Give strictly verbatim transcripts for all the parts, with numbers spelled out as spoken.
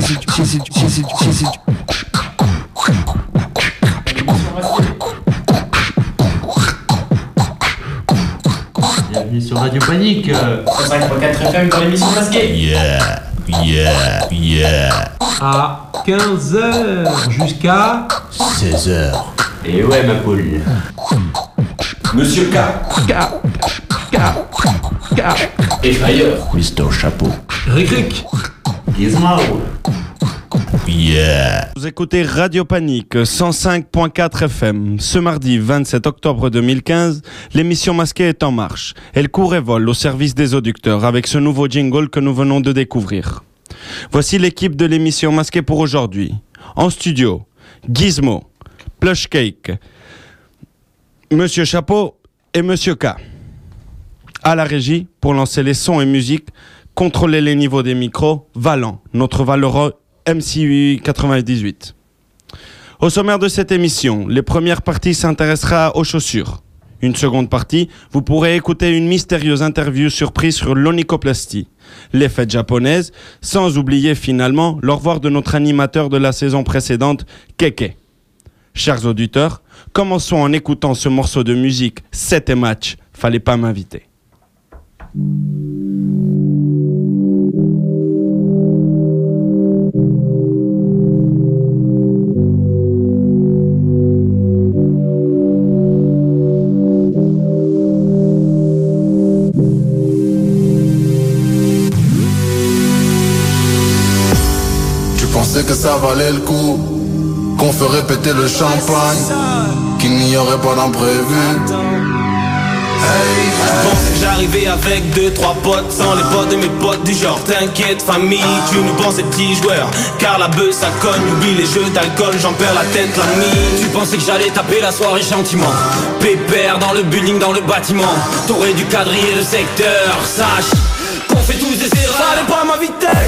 Bienvenue sur Radio Panique, euh, cent cinq point quatre F M dans l'émission Masquée. Yeah, yeah, yeah. À quinze heures jusqu'à seize heures. Et ouais, ma poule. Monsieur K. K. K. K. Effrayeur. Mister Chapeau. Ric Ric. Gizmo. Yeah. Vous écoutez Radio Panique cent cinq point quatre F M. Ce mardi vingt-sept octobre deux mille quinze, l'émission Masquée est en marche. Elle court et vole au service des auditeurs avec ce nouveau jingle que nous venons de découvrir. Voici l'équipe de l'émission Masquée pour aujourd'hui. En studio, Gizmo, Plush Cake, Monsieur Chapeau et Monsieur K. À la régie, pour lancer les sons et musique, contrôler les niveaux des micros, Valant, notre valeureux M C quatre-vingt-dix-huit. Au sommaire de cette émission, les premières parties s'intéressera aux chaussures. Une seconde partie, vous pourrez écouter une mystérieuse interview surprise sur l'onychoplastie, les fêtes japonaises, sans oublier finalement l'au revoir de notre animateur de la saison précédente, Keke. Chers auditeurs, commençons en écoutant ce morceau de musique sept et match, fallait pas m'inviter. Que ça valait le coup, qu'on ferait péter le champagne, qu'il n'y aurait pas d'imprévu. Hey, Je pensais que j'arrivais avec deux, trois potes, sans les potes de mes potes du genre t'inquiète famille, tu nous pensais petits joueurs, car la beuh ça cogne, oublie les jeux d'alcool, j'en perds la tête la nuit. Tu pensais que j'allais taper la soirée gentiment, pépère dans le building, dans le bâtiment, t'aurais dû quadriller le secteur, sache qu'on fait tous des erreurs, fallait pas m'inviter.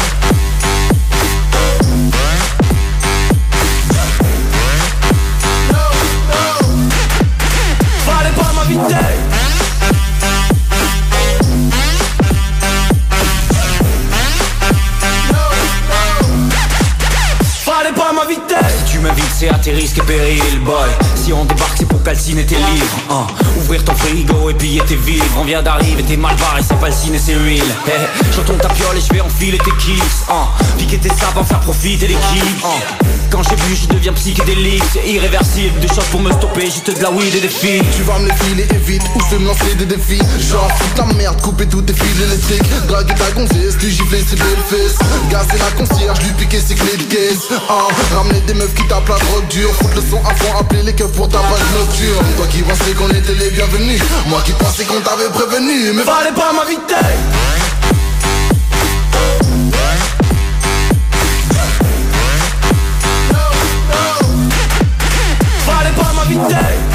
Fallait pas m'inviter. Si tu m'invites c'est à tes risques et périls boy. Si on débarque c'est pour calciner tes livres hein. Ouvrir ton frigo et piller tes vivres. On vient d'arriver, t'es mal barré, c'est pas le ciné c'est real hey, je retourne ta piole et je vais enfiler tes kicks hein. Piquer tes sapes, en faire profiter l'équipe hein. Quand j'ai bu je deviens psychédélique. C'est irréversible, des choses pour me stopper, juste de la weed et des filles. Tu vas me les filer et vite, ou je vais me lancer des défis. Genre foutre la merde, couper tous tes fils électriques. Draguer ta gonzesse, lui gifler ses belles fesses. Gazer la concierge, lui piquer ses clés de caisse hein. Ramener des meufs qui tapent la drogue dure. Foutre le son à fond, appeler les keufs pour ta page nocturne. Toi qui pensais qu'on était les bienvenus, moi qui pensais qu'on t'avait prévenu. Mais fallait pas m'inviter. Fallait pas m'inviter.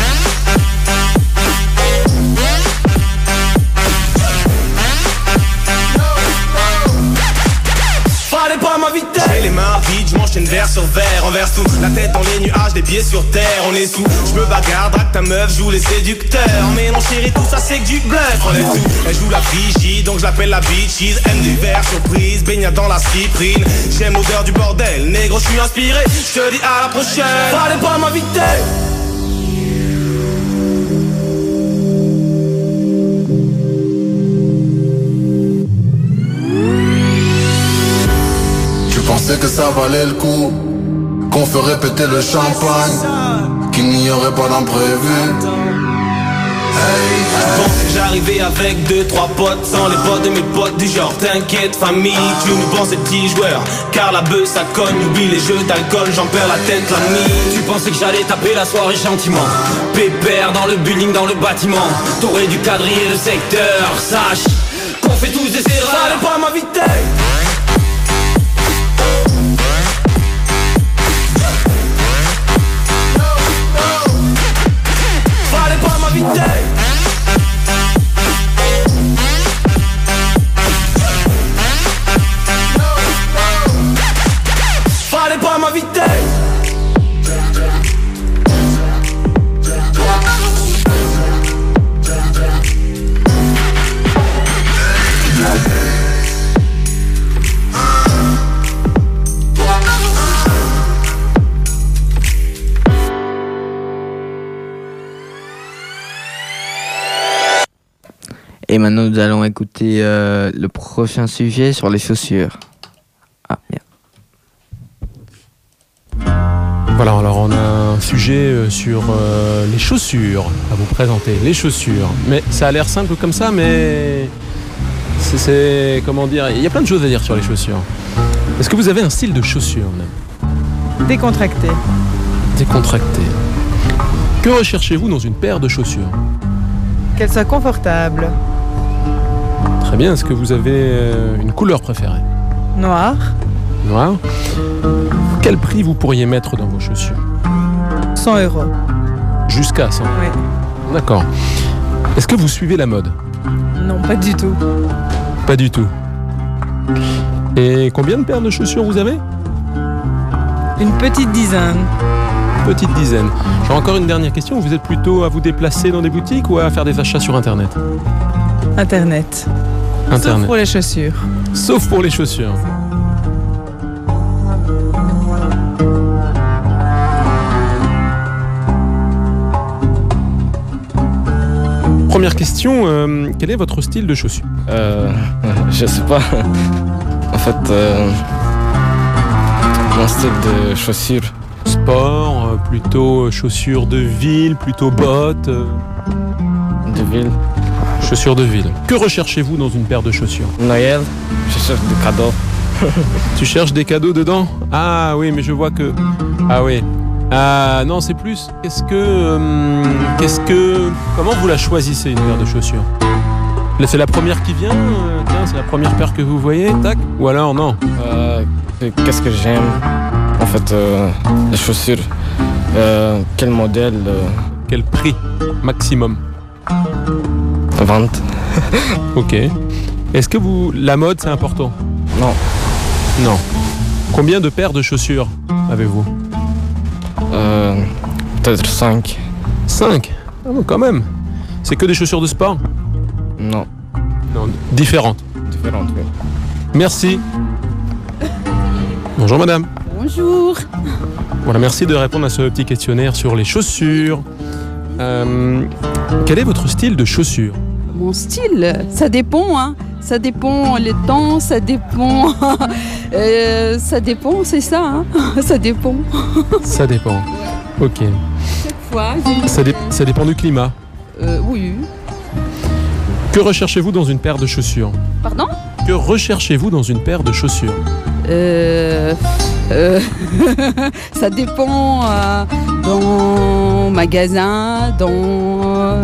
Fallait pas m'inviter. J'ai les mains vides, je m'enchaîne verre sur verre. Enverse tout, la tête dans les nuages, les pieds sur terre. On est sous, je me bagarre, drague ta meuf, joue les séducteurs. Mais non chérie, tout ça c'est que du bluff. On est tout, elle joue la Fiji, donc je l'appelle la bitches. Aime du verre, surprise, baignade dans la cyprine. J'aime l'odeur du bordel, négro je suis inspiré. Je te dis à la prochaine. Fallait pas m'inviter. pensais que ça valait le coup, qu'on ferait péter le champagne, qu'il n'y aurait pas d'imprévu. Hey, hey. Je pensais que j'arrivais avec deux, trois potes, sans les potes de mes potes du genre t'inquiète famille, tu nous pensais petits joueurs, car la beuh ça cogne, oublie les jeux d'alcool, j'en perds la tête la nuit. Tu pensais que j'allais taper la soirée gentiment, pépère dans le building, dans le bâtiment, t'aurais dû quadriller le secteur, sache qu'on fait tous des erreurs, fallait pas m'inviter. Fallait pas m'inviter. Fallait pas m'inviter. Et maintenant, nous allons écouter euh, le prochain sujet sur les chaussures. Ah, merde. Voilà, alors on a un sujet sur euh, les chaussures à vous présenter. Les chaussures. Mais ça a l'air simple comme ça, mais c'est, c'est comment dire, il y a plein de choses à dire sur les chaussures. Est-ce que vous avez un style de chaussures, même ? Décontracté. Décontracté. Que recherchez-vous dans une paire de chaussures ? Qu'elle soit confortable. Très bien, est-ce que vous avez euh, une couleur préférée ? Noir. Noir. Quel prix vous pourriez mettre dans vos chaussures ? cent euros. Jusqu'à cent. Oui. D'accord. Est-ce que vous suivez la mode ? Non, pas du tout. Pas du tout. Et combien de paires de chaussures vous avez ? Une petite dizaine. Petite dizaine. J'ai encore une dernière question. Vous êtes plutôt à vous déplacer dans des boutiques ou à faire des achats sur Internet ? Internet. Internet. Sauf pour les chaussures. Sauf pour les chaussures. Première question, euh, quel est votre style de chaussures ? Euh, je sais pas. En fait, euh, mon style de chaussures. Sport, euh, plutôt chaussures de ville, plutôt bottes euh... De ville. Chaussures de ville. Que recherchez-vous dans une paire de chaussures ? Noël, je cherche des cadeaux. Tu cherches des cadeaux dedans ? Ah oui, mais je vois que... Ah oui. Ah non, c'est plus... Qu'est-ce que... Euh, qu'est-ce que... Comment vous la choisissez, une paire de chaussures ? Là, c'est la première qui vient euh, Tiens, c'est la première paire que vous voyez, tac ? Ou alors, non ? Euh, qu'est-ce que j'aime ? En fait, euh, les chaussures. Euh, quel modèle euh... Quel prix maximum ? Vente. Ok. Est-ce que vous... La mode, c'est important ? Non. Non. Combien de paires de chaussures avez-vous ? Euh, peut-être cinq. cinq ? Ah bon, quand même. C'est que des chaussures de sport ? Non. Non, différentes. Différentes, oui. Merci. Bonjour madame. Bonjour. Voilà, merci de répondre à ce petit questionnaire sur les chaussures. Euh, quel est votre style de chaussures ? Mon style, ça dépend, hein. Ça dépend le temps, ça dépend... euh, ça dépend, c'est ça, hein. Ça dépend. Ça dépend. Ok. Chaque fois, j'ai... Ça, dé- ça dépend du climat. Euh, oui. Que recherchez-vous dans une paire de chaussures ? Pardon ? Que recherchez-vous dans une paire de chaussures ? Euh... euh ça dépend euh, dans magasin, dans...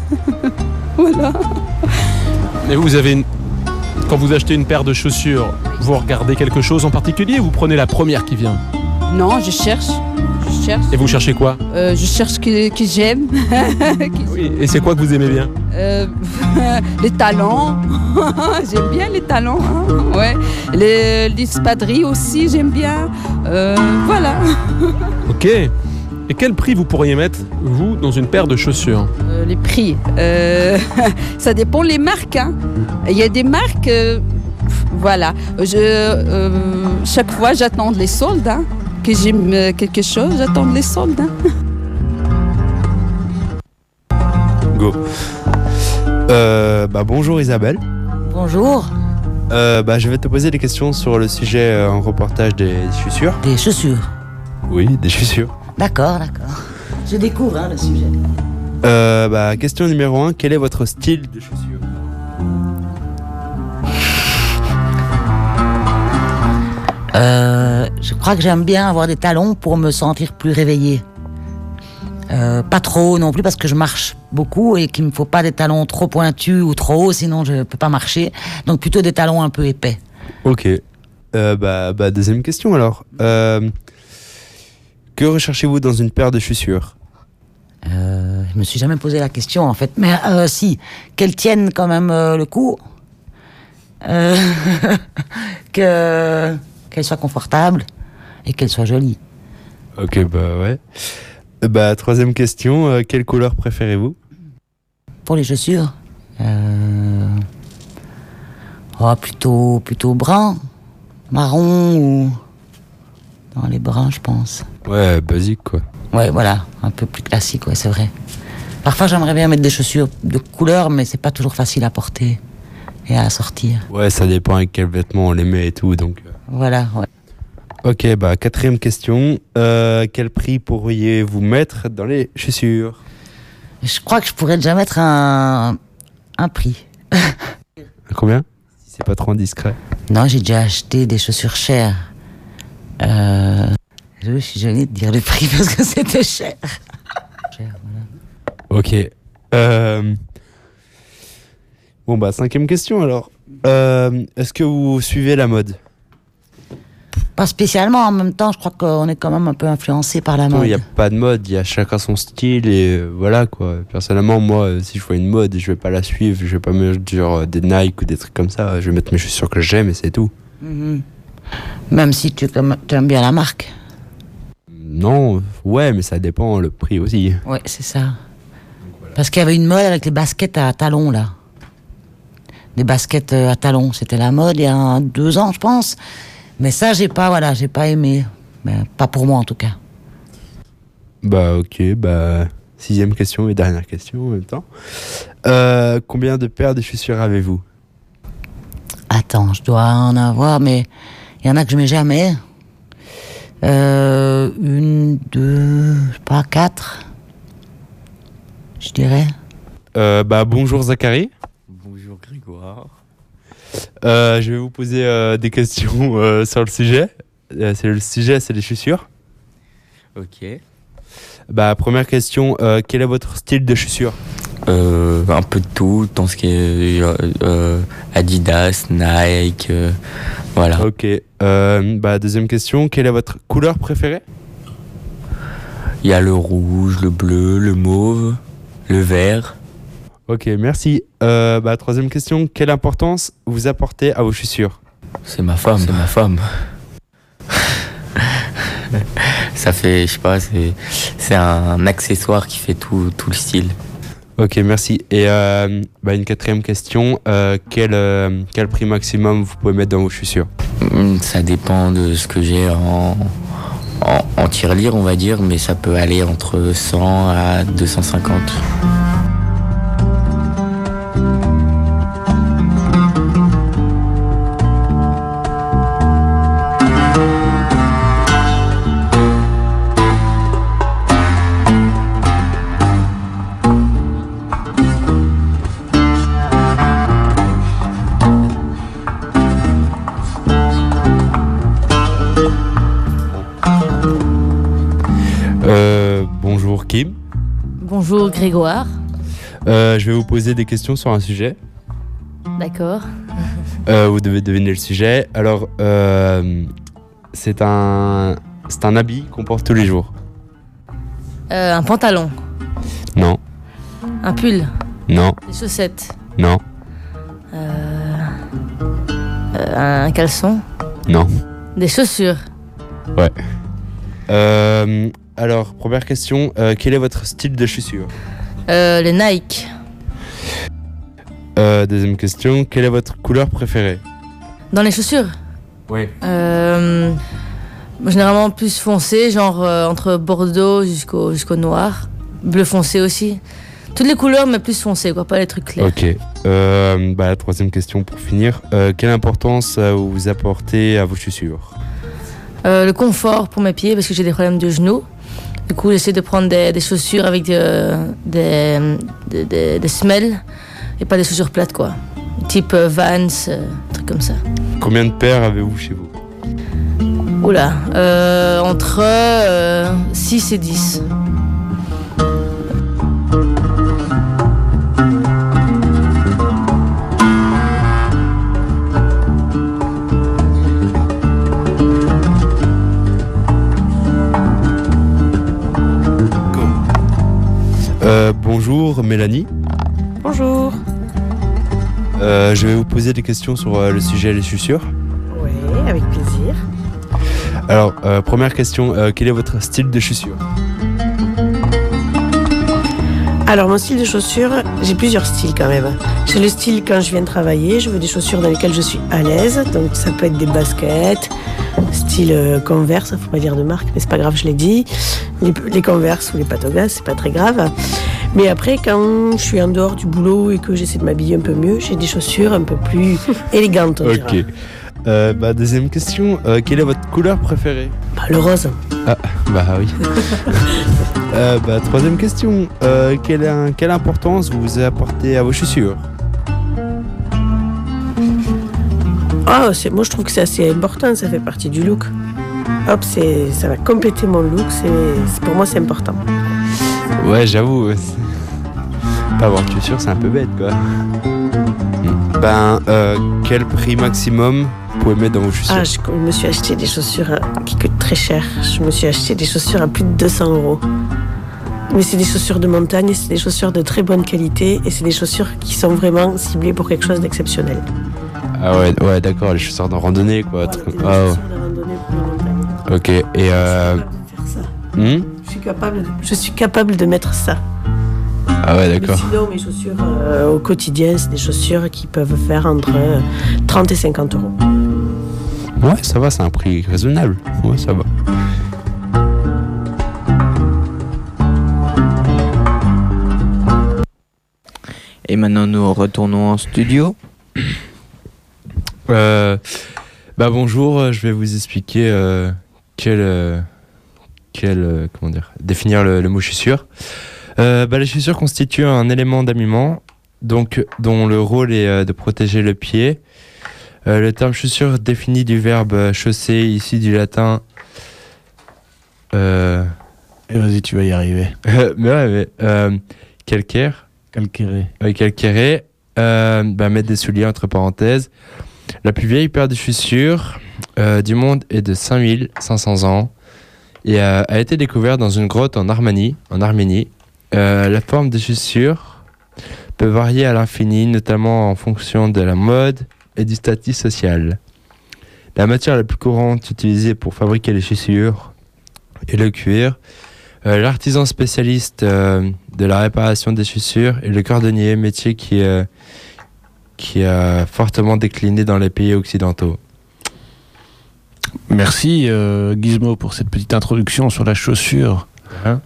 voilà. Et vous avez une... Quand vous achetez une paire de chaussures, vous regardez quelque chose en particulier ou vous prenez la première qui vient ? Non, je cherche. Je cherche. Et vous cherchez quoi ? euh, Je cherche ce que, que j'aime. Oui, et c'est quoi que vous aimez bien ? euh, Les talons. J'aime bien les talons. Hein. Ouais. Les, les espadrilles aussi, j'aime bien. Euh, voilà. Ok. Et quel prix vous pourriez mettre, vous, dans une paire de chaussures ? euh, Les prix. Euh, ça dépend les marques. Hein. Il y a des marques... Euh, voilà. Je, euh, chaque fois, j'attends les soldes. Hein. Que j'aime quelque chose, j'attends les soldes. Hein. Go. Euh, bah, bonjour Isabelle. Bonjour. Euh, bah, je vais te poser des questions sur le sujet euh, en reportage des chaussures. Des chaussures. Oui, des chaussures. D'accord, d'accord. Je découvre hein, le sujet. Euh, bah, question numéro un, quel est votre style de chaussures ? Euh, je crois que j'aime bien avoir des talons pour me sentir plus réveillée. Euh, pas trop non plus parce que je marche beaucoup et qu'il me faut pas des talons trop pointus ou trop hauts, sinon je peux pas marcher. Donc plutôt des talons un peu épais. Ok. Euh, bah, bah, deuxième question alors. Euh, que recherchez-vous dans une paire de chaussures ? Euh, je me suis jamais posé la question en fait, mais euh, si, qu'elles tiennent quand même euh, le coup, euh, que qu'elles soient confortables et qu'elles soient jolies. Ok, bah ouais. Bah, troisième question, euh, quelle couleur préférez-vous ? Pour les chaussures, euh... oh, plutôt, plutôt brun, marron ou dans les bruns, je pense. Ouais, basique quoi. Ouais, voilà, un peu plus classique, ouais, c'est vrai. Parfois, j'aimerais bien mettre des chaussures de couleur, mais c'est pas toujours facile à porter et à sortir. Ouais, ça dépend avec quels vêtements on les met et tout, donc... Voilà, ouais. Ok, bah quatrième question. Euh, quel prix pourriez-vous mettre dans les chaussures? Je crois que je pourrais déjà mettre un, un prix. Combien? Si c'est pas trop indiscret. Non, j'ai déjà acheté des chaussures chères. Euh... Je suis gênée de dire le prix parce que c'était cher. Cher, voilà. Ok. Euh... Bon bah cinquième question alors. Euh, est-ce que vous suivez la mode? Pas spécialement, en même temps, je crois qu'on est quand même un peu influencé par la mode. Il n'y a pas de mode, il y a chacun son style et euh, voilà quoi. Personnellement, moi, euh, si je vois une mode, je vais pas la suivre, je vais pas mettre genre des Nike ou des trucs comme ça. Je vais mettre mes chaussures que j'aime et c'est tout. Mm-hmm. Même si tu, tu aimes bien la marque. Non, ouais, mais ça dépend le prix aussi. Ouais, c'est ça. Parce qu'il y avait une mode avec les baskets à talons là. Des baskets à talons, c'était la mode il y a deux ans, je pense. Mais ça, j'ai pas, voilà, j'ai pas aimé. Mais pas pour moi, en tout cas. Bah, ok, bah... Sixième question et dernière question en même temps. Euh, combien de paires de chaussures avez-vous? Attends, je dois en avoir, mais... Il y en a que je mets jamais. Euh, une, deux... Je sais pas, quatre. Je dirais. Euh, bah, bonjour Zachary. Bonjour Grégoire. Euh, je vais vous poser euh, des questions euh, sur le sujet. Euh, c'est le sujet, c'est les chaussures. Ok. Bah, première question, euh, quel est votre style de chaussures? euh, Un peu de tout, dans ce qui est euh, Adidas, Nike, euh, voilà. Ok. Euh, bah, deuxième question, quelle est votre couleur préférée? Il y a le rouge, le bleu, le mauve, le vert. Ok, merci. Euh, bah, troisième question, quelle importance vous apportez à vos chaussures? C'est ma femme, c'est ma femme. Ça fait, je sais pas, c'est, c'est un accessoire qui fait tout, tout le style. Ok, merci. Et euh, bah, une quatrième question, euh, quel, euh, quel prix maximum vous pouvez mettre dans vos chaussures? Ça dépend de ce que j'ai en, en, en tirelire, on va dire, mais ça peut aller entre cent à deux cent cinquante. Kim. Bonjour Grégoire. Euh, je vais vous poser des questions sur un sujet. D'accord. Euh, vous devez deviner le sujet. Alors, euh, c'est un, c'est un habit qu'on porte tous les jours. Euh, un pantalon. Non. Un pull. Non. Des chaussettes. Non. Euh, euh, un caleçon. Non. Des chaussures. Ouais. Euh, alors, première question, euh, quel est votre style de chaussures? euh, Les Nike. Euh, deuxième question, quelle est votre couleur préférée? Dans les chaussures? Oui. Euh, généralement plus foncé, genre euh, entre bordeaux jusqu'au, jusqu'au noir. Bleu foncé aussi. Toutes les couleurs, mais plus foncé, quoi, pas les trucs clairs. Ok. Euh, bah, la troisième question pour finir. Euh, quelle importance euh, vous apportez à vos chaussures? euh, Le confort pour mes pieds, parce que j'ai des problèmes de genoux. Du coup, j'essaie de prendre des, des chaussures avec de, des, des, des, des semelles et pas des chaussures plates, quoi. Type euh, Vans, euh, trucs comme ça. Combien de paires avez-vous chez vous? Oula, euh, entre euh, six et dix. Euh, bonjour Mélanie. Bonjour. Euh, je vais vous poser des questions sur euh, le sujet des chaussures. Oui, avec plaisir. Alors, euh, première question, euh, quel est votre style de chaussures? Alors, mon style de chaussures, j'ai plusieurs styles quand même. J'ai le style quand je viens de travailler, je veux des chaussures dans lesquelles je suis à l'aise. Donc, ça peut être des baskets, style euh, Converse, faut pas dire de marque, mais c'est pas grave, je l'ai dit. Les, les Converse ou les Patagones, c'est pas très grave. Mais après, quand je suis en dehors du boulot et que j'essaie de m'habiller un peu mieux, j'ai des chaussures un peu plus élégantes. On Ok. Euh, bah, deuxième question. Euh, quelle est votre couleur préférée? Bah, le rose. Ah, bah oui. euh, bah, troisième question. Euh, quelle, quelle importance vous apportez à vos chaussures? Ah, c'est, moi je trouve que c'est assez important, ça fait partie du look. Hop, c'est, ça va compléter mon look, c'est, c'est, pour moi c'est important. Ouais, j'avoue. Pas avoir de chaussures, c'est un peu bête, quoi. Ben, euh, quel prix maximum vous pouvez mettre dans vos chaussures? Ah, je, je me suis acheté des chaussures qui coûtent très cher. Je me suis acheté des chaussures à plus de deux cents euros. Mais c'est des chaussures de montagne, c'est des chaussures de très bonne qualité et c'est des chaussures qui sont vraiment ciblées pour quelque chose d'exceptionnel. Ah ouais, ouais, d'accord, les chaussures de randonnée, quoi. Voilà, des ah, ouais. chaussures de randonnée pour la montagne. Ok, et euh... Hmm Je suis capable de, je suis capable de mettre ça. Ah ouais, d'accord. Mais sinon, mes chaussures euh, au quotidien, c'est des chaussures qui peuvent faire entre euh, trente et cinquante euros. Ouais, ça va, c'est un prix raisonnable. Ouais, ça va. Et maintenant, nous retournons en studio. Euh, bah bonjour, je vais vous expliquer euh, quel, euh, quel euh, comment dire, définir le, le mot chaussure. Euh, bah, les chaussures constituent un élément d'habillement, donc dont le rôle est euh, de protéger le pied. Euh, le terme chaussure définit du verbe chausser, ici du latin. Euh, Et vas-y, tu vas y arriver. Euh, mais ouais, mais euh, calcaire. Calquéré. Oui, calquéré. Euh, bah, mettre des souliers entre parenthèses. La plus vieille paire de chaussures euh, du monde est de cinq mille cinq cents ans et euh, a été découverte dans une grotte en Arménie. En Arménie. Euh, la forme des chaussures peut varier à l'infini, notamment en fonction de la mode et du statut social. La matière la plus courante utilisée pour fabriquer les chaussures est le cuir. Euh, l'artisan spécialiste euh, de la réparation des chaussures et le cordonnier, métier qui, euh, qui a fortement décliné dans les pays occidentaux. Merci euh, Gizmo pour cette petite introduction sur la chaussure. Hein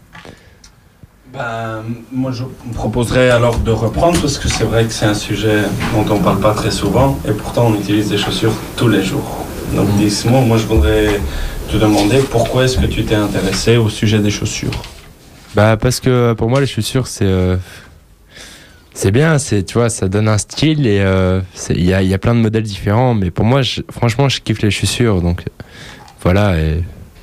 Ben, moi, je me proposerais alors de reprendre parce que c'est vrai que c'est un sujet dont on ne parle pas très souvent et pourtant on utilise des chaussures tous les jours. Donc, mmh. dis-moi, moi je voudrais te demander pourquoi est-ce que tu t'es intéressé au sujet des chaussures? Bah, parce que pour moi, les chaussures, c'est, euh, c'est bien, c'est, tu vois, ça donne un style et euh, il y a, y a plein de modèles différents, mais pour moi, je, franchement, je kiffe les chaussures, donc voilà, et,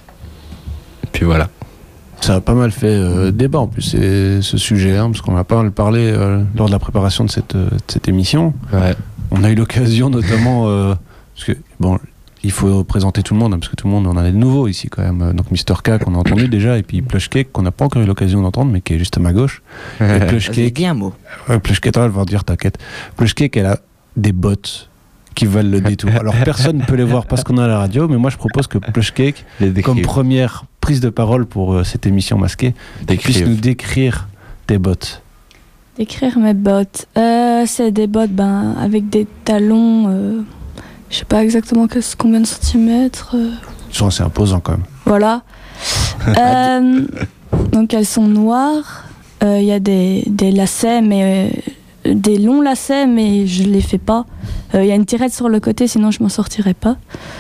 et puis voilà. Ça a pas mal fait euh, débat en plus, c'est, ce sujet, hein, parce qu'on a pas mal parlé euh, lors de la préparation de cette, de cette émission. Ouais. On a eu l'occasion notamment, euh, parce que bon, il faut présenter tout le monde, hein, parce que tout le monde, on en a de nouveaux ici quand même. Donc Mister K qu'on a entendu déjà, et puis Plush Cake qu'on n'a pas encore eu l'occasion d'entendre, mais qui est juste à ma gauche. Et Plush Cake, dit un mot. Ouais, Plush Cake, elle va dire, t'inquiète. Plush Cake, elle a des bottes qui valent le détour. Alors personne ne peut les voir parce qu'on est à la radio, mais moi je propose que Plush Cake, comme première prise de parole pour euh, cette émission masquée, puisse nous décrire tes bottes. Décrire mes bottes. Euh, c'est des bottes ben, avec des talons, euh, je sais pas exactement combien de centimètres. Euh. Ils sont assez imposants quand même. Voilà. euh, donc elles sont noires. Il euh, y a des, des lacets, mais euh, des longs lacets, mais je les fais pas. Il euh, y a une tirette sur le côté, sinon je m'en sortirais pas.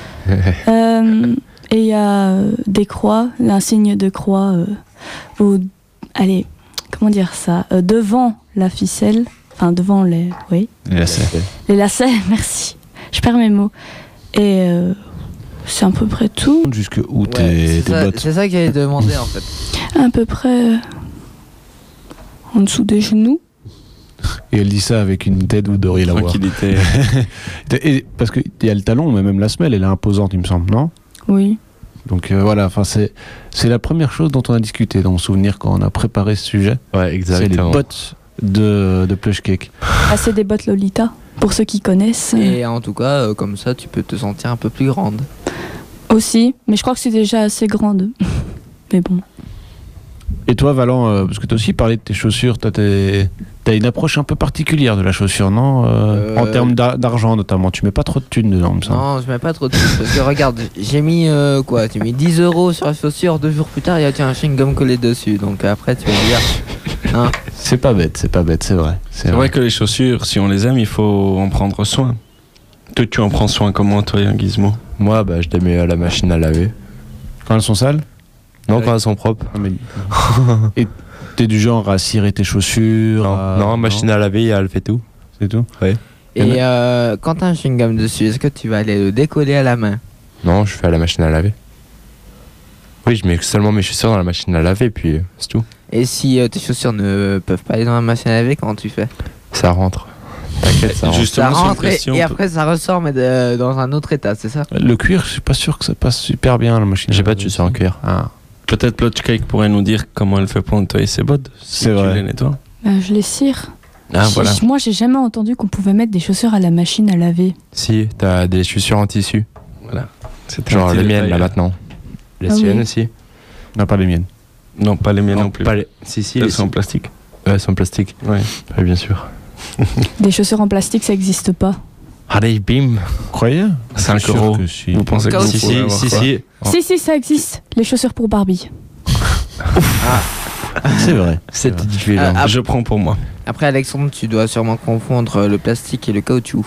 euh, et il y a euh, des croix, un signe de croix, euh, au, allez, comment dire ça, euh, devant la ficelle, enfin devant les, oui. Les lacets. Les lacets, merci. Je perds mes mots. Et euh, c'est à peu près tout. Jusque où Ouais, tes, c'est tes ça- bottes? C'est ça que j'allais demander en fait. À peu près euh, en dessous des genoux. Et elle dit ça avec une tête où vous devriez la voir. Tranquillité. Et parce qu'il y a le talon, mais même la semelle, elle est imposante, il me semble, non? Oui. Donc euh, voilà, enfin c'est c'est la première chose dont on a discuté dans mon souvenir quand on a préparé ce sujet. Ouais, exactement. C'est les bottes de de Plush Cake. Ah, c'est des bottes Lolita, pour ceux qui connaissent. Et en tout cas, euh, comme ça, tu peux te sentir un peu plus grande. Aussi, mais je crois que c'est déjà assez grande. Mais bon. Et toi, Valent, euh, parce que tu as aussi parlé de tes chaussures, toi, t'es- t'as une approche un peu particulière de la chaussure, non? Euh, Euh, En termes d'ar- d'argent notamment, tu mets pas trop de thunes dedans, me semble. Non, je mets pas trop de trucs parce que regarde, j'ai mis euh, quoi J'ai mis dix euros sur la chaussure, deux jours plus tard, il y a tiens, un chewing-gum collé dessus. Donc après, tu vas me dire, Non. C'est pas bête, c'est pas bête, c'est vrai. C'est vrai. vrai que les chaussures, si on les aime, il faut en prendre soin. Toi, tu en prends soin comment, toi, Gizmo? Moi, bah, je les mets à la machine à laver. Quand elles sont sales? Non, ouais. Quand elles sont propres. Ah, mais... Et t'es du genre à cirer tes chaussures? Non, à... non machine non. à laver, elle fait tout. C'est tout? Oui. Et euh, quand t'as un chewing-gum dessus, est-ce que tu vas aller le décoller à la main? Non, je fais à la machine à laver. Oui, je mets seulement mes chaussures dans la machine à laver, puis euh, c'est tout. Et si euh, tes chaussures ne peuvent pas aller dans la machine à laver, comment tu fais? Ça rentre. T'inquiète, ça rentre. Justement, ça rentre et, question, et après ça ressort, mais de, dans un autre état, c'est ça? Le cuir, je suis pas sûr que ça passe super bien la machine. J'ai pas de chaussures en cuir. Ah. Peut-être Plotchcake pourrait nous dire comment elle fait pour nettoyer ses bottes. Si c'est tu vrai. les nettoies. Bah, je les cire. Ah, J- voilà. Moi, j'ai jamais entendu qu'on pouvait mettre des chaussures à la machine à laver. Si, t'as des chaussures en tissu. Voilà. C'était genre les miennes là maintenant. Les Ah siennes oui. aussi. Non, pas les miennes. Non, pas les miennes non, non plus. Pas les... Si, si. Elles les... sont en plastique. Ouais, elles sont en plastique. Ouais. Ouais, bien sûr. Des chaussures en plastique, ça existe pas. Allez, bim. Vous croyez? cinq euros. Si. Vous pensez que vous Si, si, si, si. Si, si, ça existe. Les chaussures pour Barbie. C'est vrai. C'est vrai. différent. Ah, Je prends pour moi. Après, Alexandre, tu dois sûrement confondre le plastique et le caoutchouc.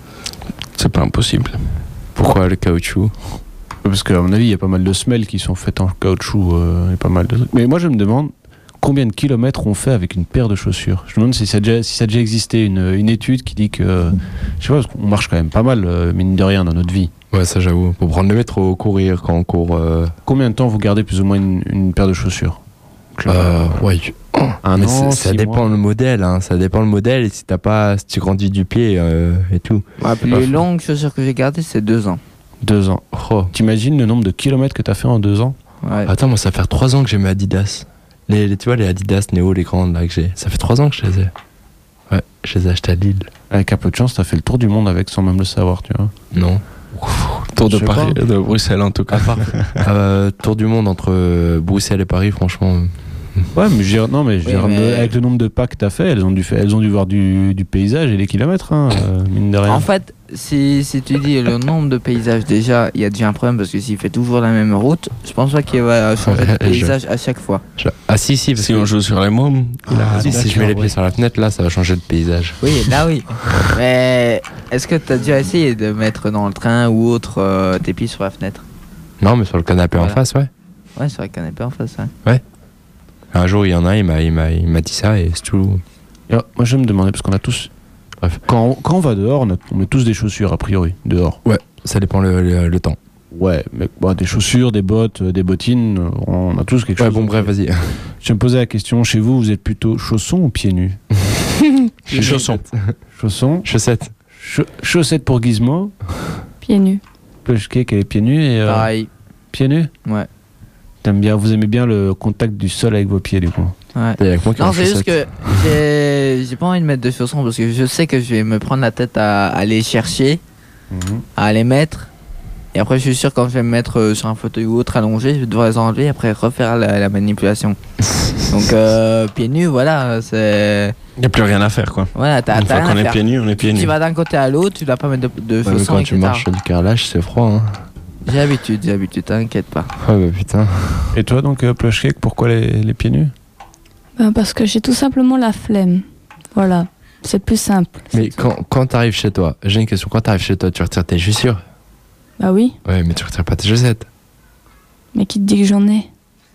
C'est pas impossible. Pourquoi le caoutchouc? Parce qu'à mon avis, il y a pas mal de semelles qui sont faites en caoutchouc euh, et pas mal de trucs. Mais moi, je me demande combien de kilomètres on fait avec une paire de chaussures. Je me demande si ça a déjà, si ça a déjà existé une, une étude qui dit que, euh, je sais pas, parce qu'on marche quand même pas mal, euh, mine de rien, dans notre vie. Ouais, ça j'avoue. Pour prendre le métro, courir quand on court. Euh... Combien de temps vous gardez plus ou moins une, une paire de chaussures? Euh, ouais. Un Mais an, ça six dépend mois. le modèle, hein. Ça dépend le modèle et si t'as pas, si tu grandis du pied euh, et tout. Ouais, les longues chaussures que j'ai gardées, c'est deux ans. Deux ans. Oh. T'imagines le nombre de kilomètres que t'as fait en deux ans? Ouais. Attends, moi ça fait trois ans que j'ai mes Adidas. Les, les, tu vois les Adidas Neo, les grandes là que j'ai. Ça fait trois ans que je les ai. Ouais, je les ai achetés à Lille. Avec un peu de chance, t'as fait le tour du monde avec sans même le savoir, tu vois. Non. Tour de Je sais Paris, pas. de Bruxelles en tout cas. euh, tour du monde entre euh, Bruxelles et Paris, franchement. Ouais, mais je dirais- non, mais je Oui, dirais, mais- avec le nombre de pas que t'as fait, elles ont dû, fait, elles ont dû voir du, du paysage et des kilomètres, hein, euh, mine de rien. En fait, si, si tu dis le nombre de paysages, déjà, il y a déjà un problème parce que s'il fait toujours la même route, je pense pas qu'il va changer de Ouais, je- paysage à chaque fois. Je- Ah si, si, parce Si que on joue sur les mômes, Ah, si, si je mets les d'accord, pieds sur la fenêtre, là, ça va changer de paysage. Oui, là oui. Mais est-ce que tu as déjà essayé de mettre dans le train ou autre euh, tes pieds sur la fenêtre? Non, mais sur le canapé Voilà. en face, ouais. Ouais, sur le canapé en face. Ouais. Un jour, il y en a, il m'a, il m'a, il m'a dit ça et c'est tout. Et, euh, moi, je me demandais, parce qu'on a tous. Bref. Quand on, quand on va dehors, on, a- on met tous des chaussures, a priori, dehors. Ouais, ça dépend le, le, le temps. Ouais, mais bah, des chaussures, des bottes, euh, des bottines, euh, on a tous quelque Ouais, chose. bon, bref, vas-y. Je me posais la question, chez vous, vous êtes plutôt chaussons ou pieds nus? les chaussons. Chaussons. Chaussettes. Cha- chaussettes pour Gizmo. Pieds nus. Plushcake, elle est pieds nus et. euh, Pareil. pieds nus? Ouais. T'aimes bien, vous aimez bien le contact du sol avec vos pieds, du coup. Ouais. T'es avec moi qui Non, en c'est juste chaussettes. que j'ai j'ai pas envie de mettre de chaussons parce que je sais que je vais me prendre la tête à aller chercher, à les mettre. Et après, je suis sûr quand je vais me mettre euh, sur un fauteuil ou autre allongé, je vais devoir les enlever et après refaire la, la manipulation. Donc, euh, pieds nus, voilà, c'est. Il n'y a plus rien à faire quoi. Voilà, t'as Une t'as fois rien qu'on à est faire. pieds nus, on est pieds Tu nus. vas d'un côté à l'autre, tu dois pas mettre de, de Ouais, mais chaussons, quand et tu cetera. marches sur du carrelage, c'est froid, hein. J'ai l'habitude, j'ai l'habitude, t'inquiète pas. Ah bah putain. Et toi, donc, euh, Plushcake, pourquoi les, les pieds nus? Ben, parce que j'ai tout simplement la flemme. Voilà. C'est plus simple. Mais quand, quand t'arrives chez toi, j'ai une question. Quand t'arrives chez toi, tu retires tes chaussures? Bah oui. Ouais, mais tu retires pas tes chaussettes. Mais qui te dit que j'en ai?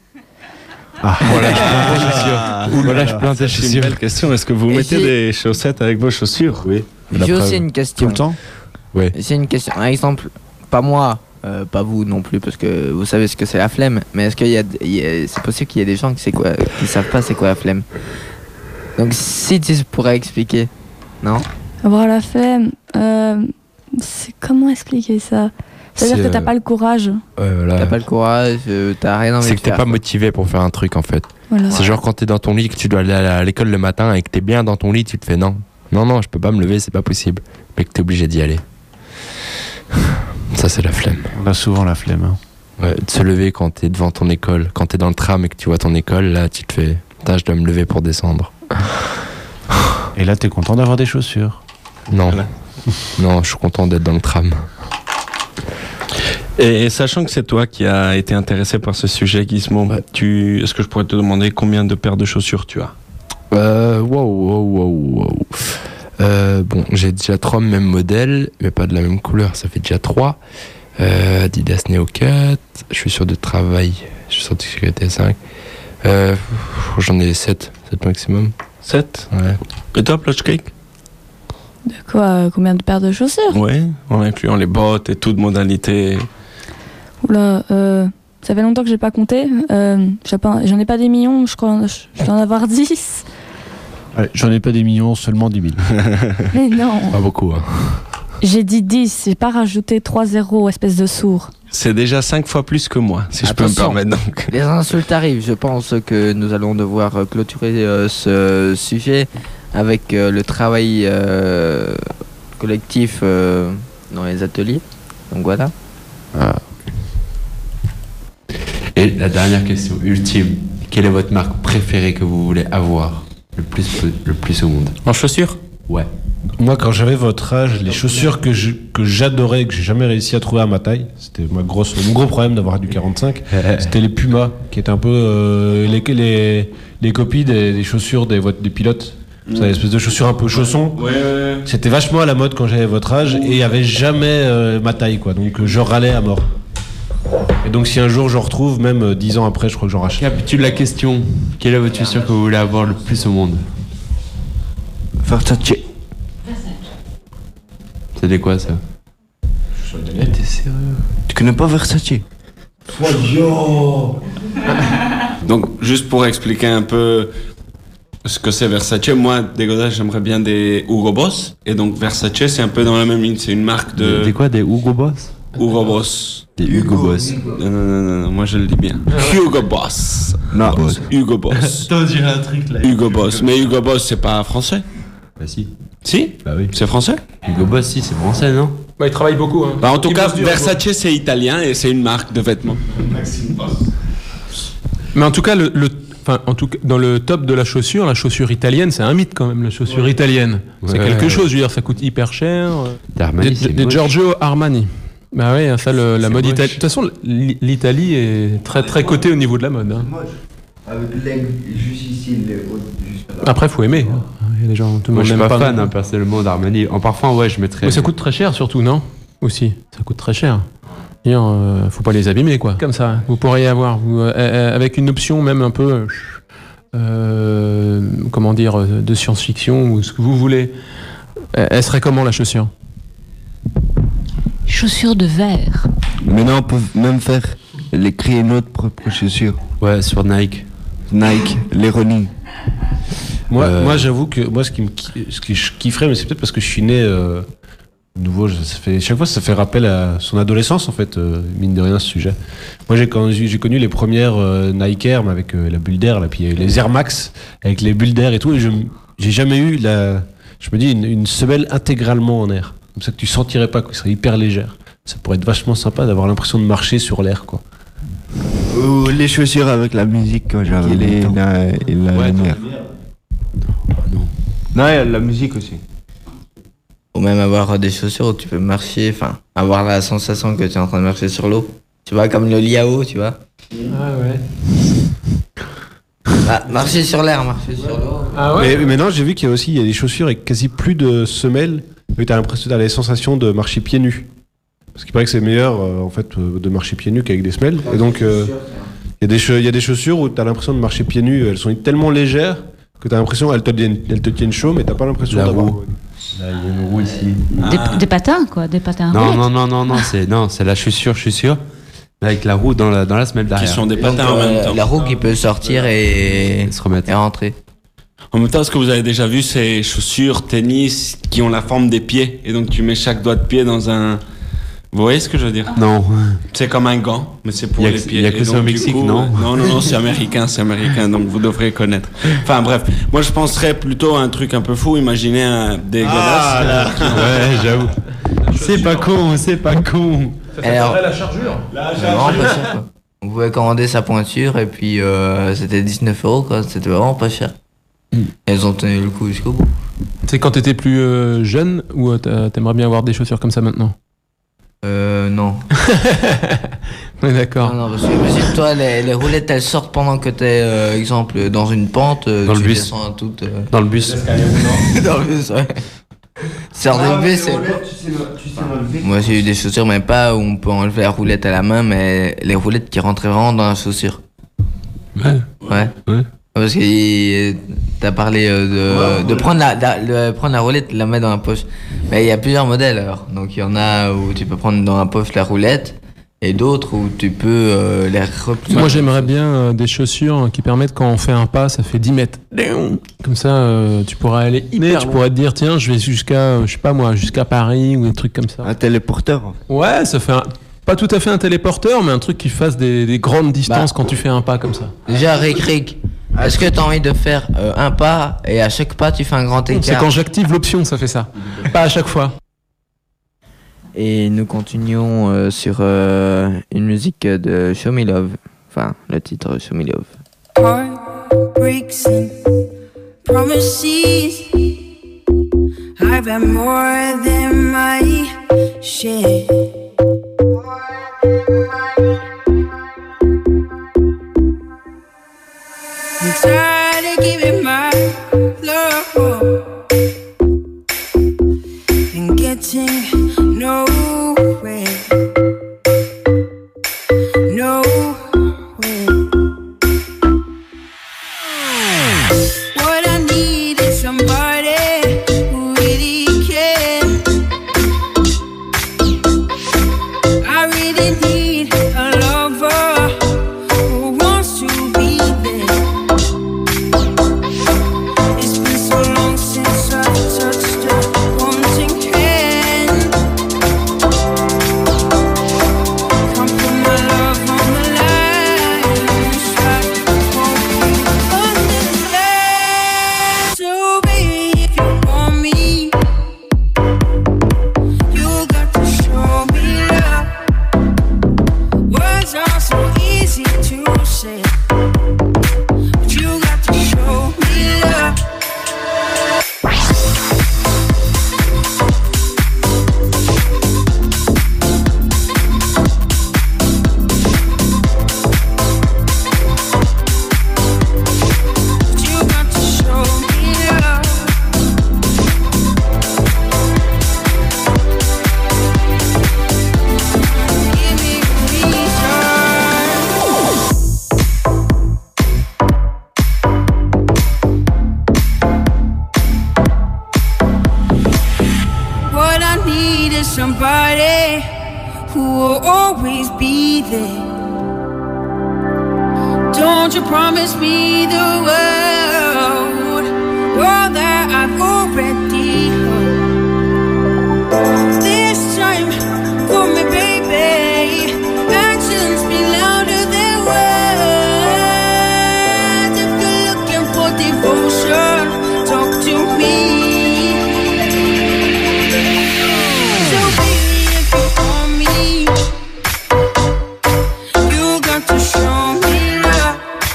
Ah, voilà, je plains tes chaussures. Voilà, je plains tes C'est une chaussures. belle question. Est-ce que vous Et mettez j'ai- des chaussettes avec vos chaussures? Oui. J'ai aussi une question. Tout le temps? Ouais. J'ai une question. Par exemple, pas moi, euh, pas vous non plus, parce que vous savez ce que c'est la flemme. Mais est-ce qu'il y a, il y a- c'est possible qu'il y ait des gens qui, c'est quoi, qui savent pas c'est quoi la flemme? Donc si tu pourrais expliquer, non? Avoir la flemme. Euh, c'est comment expliquer ça? C'est-à-dire C'est, que t'as euh, pas le courage. Ouais, voilà. T'as pas le courage, euh, t'as rien envie C'est de que t'es faire. pas motivé pour faire un truc en fait. Voilà. C'est genre quand t'es dans ton lit, que tu dois aller à l'école le matin et que t'es bien dans ton lit, tu te fais non. Non, non, je peux pas me lever, c'est pas possible. Mais que t'es obligé d'y aller. Ça, c'est la flemme. On a souvent la flemme. Hein. Ouais, de se lever quand t'es devant ton école. Quand t'es dans le tram et que tu vois ton école, là, tu te fais putain, je dois me lever pour descendre. Et là, t'es content d'avoir des chaussures? Non. Non, je suis content d'être dans le tram. Et, et sachant que c'est toi qui as été intéressé par ce sujet, Gizmo, tu, est-ce que je pourrais te demander combien de paires de chaussures tu as? Euh, wow, wow, wow, wow. Euh, bon, j'ai déjà trois mêmes modèles, mais pas de la même couleur, ça fait déjà trois. Euh, Adidas Neo quatre, je suis sûr de travail, je suis sûr de sécurité cinq. Euh, j'en ai sept, sept maximum. sept Ouais. Et toi, Plush Cake? De quoi euh, Combien de paires de chaussures? Ouais, en incluant les bottes et toute modalité. Oula, euh, ça fait longtemps que j'ai pas compté. Euh, j'ai pas- j'en ai pas des millions, je crois. Je je dois en avoir dix. Allez, j'en ai pas des millions, seulement dix mille. Mais non. Pas beaucoup, hein. J'ai dit dix, j'ai pas rajouté trois zéros, espèce de sourd. C'est déjà cinq fois plus que moi, si je peux me Attention, permettre. Donc. Les insultes arrivent. Je pense que nous allons devoir euh, clôturer euh, ce sujet avec euh, le travail euh, collectif euh, dans les ateliers. Donc voilà. Ah. Et la dernière question ultime, quelle est votre marque préférée que vous voulez avoir le plus, le plus au monde? En chaussures? Ouais. Moi, quand j'avais votre âge, les chaussures que je- que j'adorais, que j'ai jamais réussi à trouver à ma taille, c'était ma grosse, mon gros problème d'avoir du quarante-cinq, c'était les Puma, qui étaient un peu euh, les, les, les copies des, des chaussures des, voit- des pilotes. Vous savez, l'espèce de chaussures un peu chaussons. Ouais, ouais, ouais. C'était vachement à la mode quand j'avais votre âge et il n'y avait jamais euh, ma taille, quoi. Donc euh, je râlais à mort. Et donc si un jour je retrouve, même euh, dix ans après, je crois que j'en rachète. Récapitule la question. Quelle est votre chaussure que vous voulez avoir le plus au monde? Versace. C'est des quoi ça? Eh, t'es sérieux? Tu connais pas Versace? Donc, juste pour expliquer un peu ce que c'est Versace, moi, des godasses, j'aimerais bien des Hugo Boss. Et donc, Versace, c'est un peu dans la même ligne. C'est une marque de. Des, des quoi? Des Hugo Boss? Hugo Boss. Des Hugo Boss. Non, non, non, non, non, moi je le dis bien. Hugo Boss. Non. Hugo Boss. T'as dit un truc là. Hugo Boss. Mais Hugo Boss, c'est pas français? Bah si. Si? Bah oui. C'est français? Hugo Boss, si, c'est français, non? Bah, il travaille beaucoup. Hein. Bah, en tout Il cas, bosse dur, Versace, c'est italien et c'est une marque de vêtements. Maxime Boss. Mais en tout cas, le, le- enfin, en tout cas, dans le top de la chaussure, la chaussure italienne, c'est un mythe quand même, la chaussure Ouais. italienne. C'est Ouais, quelque ouais. chose, je veux dire, ça coûte hyper cher. D'Armani, Des, c'est des moche. Giorgio Armani. Bah ouais, ça, le- la C'est mode moche. italienne. De toute façon, l'I- l'Italie est très très cotée au niveau de la mode. hein. Avec l'aigle juste ici, les hautes, juste là. Après, faut aimer. hein. Il y a des gens, tout le Moi, monde je suis n'aime pas pas. fan, non. hein, personnellement, d'Armani. En parfum, ouais, je mettrais. Mais ça coûte très cher, surtout, non? Aussi, ça coûte très cher. D'ailleurs, euh, faut pas les abîmer, quoi. Comme ça, vous pourriez avoir, vous, euh, euh, avec une option même un peu, euh, comment dire, euh, de science-fiction ou ce que vous voulez. Euh, Elle serait comment la chaussure? Chaussures de verre. Maintenant, on peut même faire les créer notre propre chaussures. Ouais, sur Nike. Nike, les running. Moi, Euh, moi j'avoue que moi, ce qui me ki- ce que je kifferais, mais c'est peut-être parce que je suis né euh, nouveau. je- Ça fait, chaque fois, ça fait rappel à son adolescence, en fait, euh, mine de rien, ce sujet. Moi, j'ai, quand j'ai j'ai connu les premières euh, Nike Air, mais avec euh, la bulle d'air, là, puis euh, les Air Max, avec les bulles d'air et tout, et je m- j'ai jamais eu la. Je me dis, une, une semelle intégralement en air. Comme ça que tu sentirais pas, quoi, il serait hyper légère. Ça pourrait être vachement sympa d'avoir l'impression de marcher sur l'air, quoi. Ou les chaussures avec la musique quand j'avais les, la, et la Ouais, lumière. Non. Non, il y a la musique aussi. Ou même avoir euh, des chaussures où tu peux marcher, enfin, avoir la sensation que tu es en train de marcher sur l'eau. Tu vois, comme le Liao, tu vois. Ah ouais. Ah, marcher sur l'air, marcher sur l'eau. Ah Mais, mais maintenant, j'ai vu qu'il y a aussi il y a des chaussures avec quasi plus de semelles. Et tu as l'impression, t'as la sensation de marcher pieds nus. Parce qu'il paraît que c'est meilleur euh, en fait euh, de marcher pieds nus qu'avec des semelles. Et donc, euh, il y a des che- il y a des chaussures où tu as l'impression de marcher pieds nus. Elles sont tellement légères que tu as l'impression qu'elles te tiennent, elles te tiennent chaud, mais t'as pas l'impression La d'avoir. roue. Là, il y a une roue ici. Des, des patins, quoi, des patins. Non, roulettes. non, non, non, non, c'est non, c'est la chaussure, je suis sûr. Avec la roue dans la, dans la semelle derrière. Qui sont des Donc, patins en euh, même temps. la roue qui peut sortir et, Et se remettre. et rentrer. En même temps, est-ce que vous avez déjà vu ces chaussures tennis qui ont la forme des pieds? Et donc, tu mets chaque doigt de pied dans un. Vous voyez ce que je veux dire? Non. C'est comme un gant, mais c'est pour Y a les que- pieds. y a que Et ça donc, au du Mexique, coup, non? Non, non, non, c'est américain, c'est américain, donc vous devrez connaître. Enfin bref, moi je penserais plutôt à un truc un peu fou. Imaginez un, des Ah, godasses. ouais, j'avoue. C'est pas con, c'est pas con. Alors, la chargure. c'est vraiment pas cher, quoi. On pouvait commander sa pointure et puis euh, c'était dix-neuf euros, quoi. C'était vraiment pas cher. Elles ont tenu le coup jusqu'au bout. C'est quand t'étais plus euh, jeune ou euh, t'a- t'aimerais bien avoir des chaussures comme ça maintenant? Euh, non. Oui, d'accord. Non, non, parce que imagine-toi, les, les roulettes elles sortent pendant que t'es, euh, exemple, dans une pente. euh, Dans le tu bus. descends à toute. euh, Dans le bus. dans le bus, ouais. Sors Ah, du mais bus. les et- roulettes, tu sais le- tu sais l'enlever. Moi j'ai eu des chaussures, mais pas où on peut enlever la roulette à la main, mais les roulettes qui rentraient vraiment dans la chaussure. Ouais. Ouais. Ouais. Parce que euh, t'as parlé euh, de, de prendre la, la- le- prendre la roulette et la mettre dans la poche. Mais il y a plusieurs modèles alors. Donc il y en a où tu peux prendre dans la poche la roulette et d'autres où tu peux euh, les replier. Moi j'aimerais bien euh, des chaussures qui permettent quand on fait un pas, ça fait dix mètres. Comme ça, euh, tu pourrais aller hyper, tu pourrais te dire tiens, je vais jusqu'à, euh, je sais pas moi, jusqu'à Paris ou des trucs comme ça. Un téléporteur. en fait. Ouais, ça fait un- pas tout à fait un téléporteur, mais un truc qui fasse des, des grandes distances quand tu fais un pas comme ça. Déjà Rick Rick, est-ce que t'as envie de faire euh, un pas et à chaque pas tu fais un grand écart? C'est quand j'active l'option, ça fait ça. Pas à chaque fois. Et nous continuons euh, sur euh, une musique de Show Me Love. Enfin, le titre Show Me Love. Heartbreaks and promises. I've had more than my share. I'm tired of giving my love and getting nowhere. Nowhere. What I need is somebody who really cares. I really need a lover who wants to be there. It's been so long since I've touched a wanting hand. Come put my love on the line. Try to understand. So baby, if you want me, you got to show me love. Words are so easy to say, but you got to show me love. But you got to show me love. Give me a reason. What I need is somebody who will always be there. Don't you promise me the world, all that I've already heard. This time for me, baby. Actions be louder than words. If you're looking for devotion, talk to me. So baby, if you want me, you got to show me love.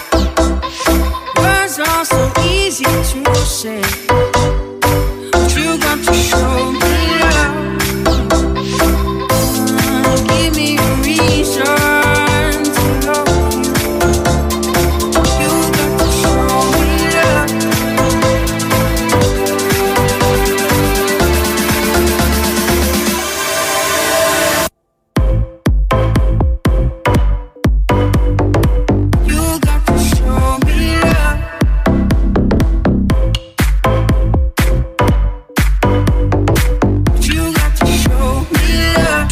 Words are so easy to say, but you got to show me love. Give me a reason to love you. You got to show me love. You got to show me love. You got to show me love.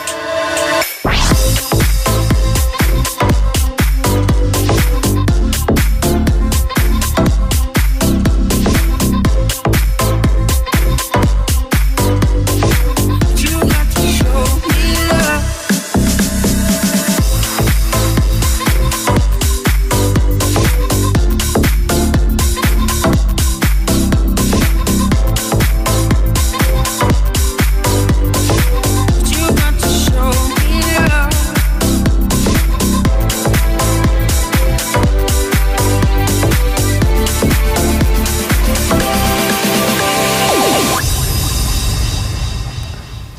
You got to show me love.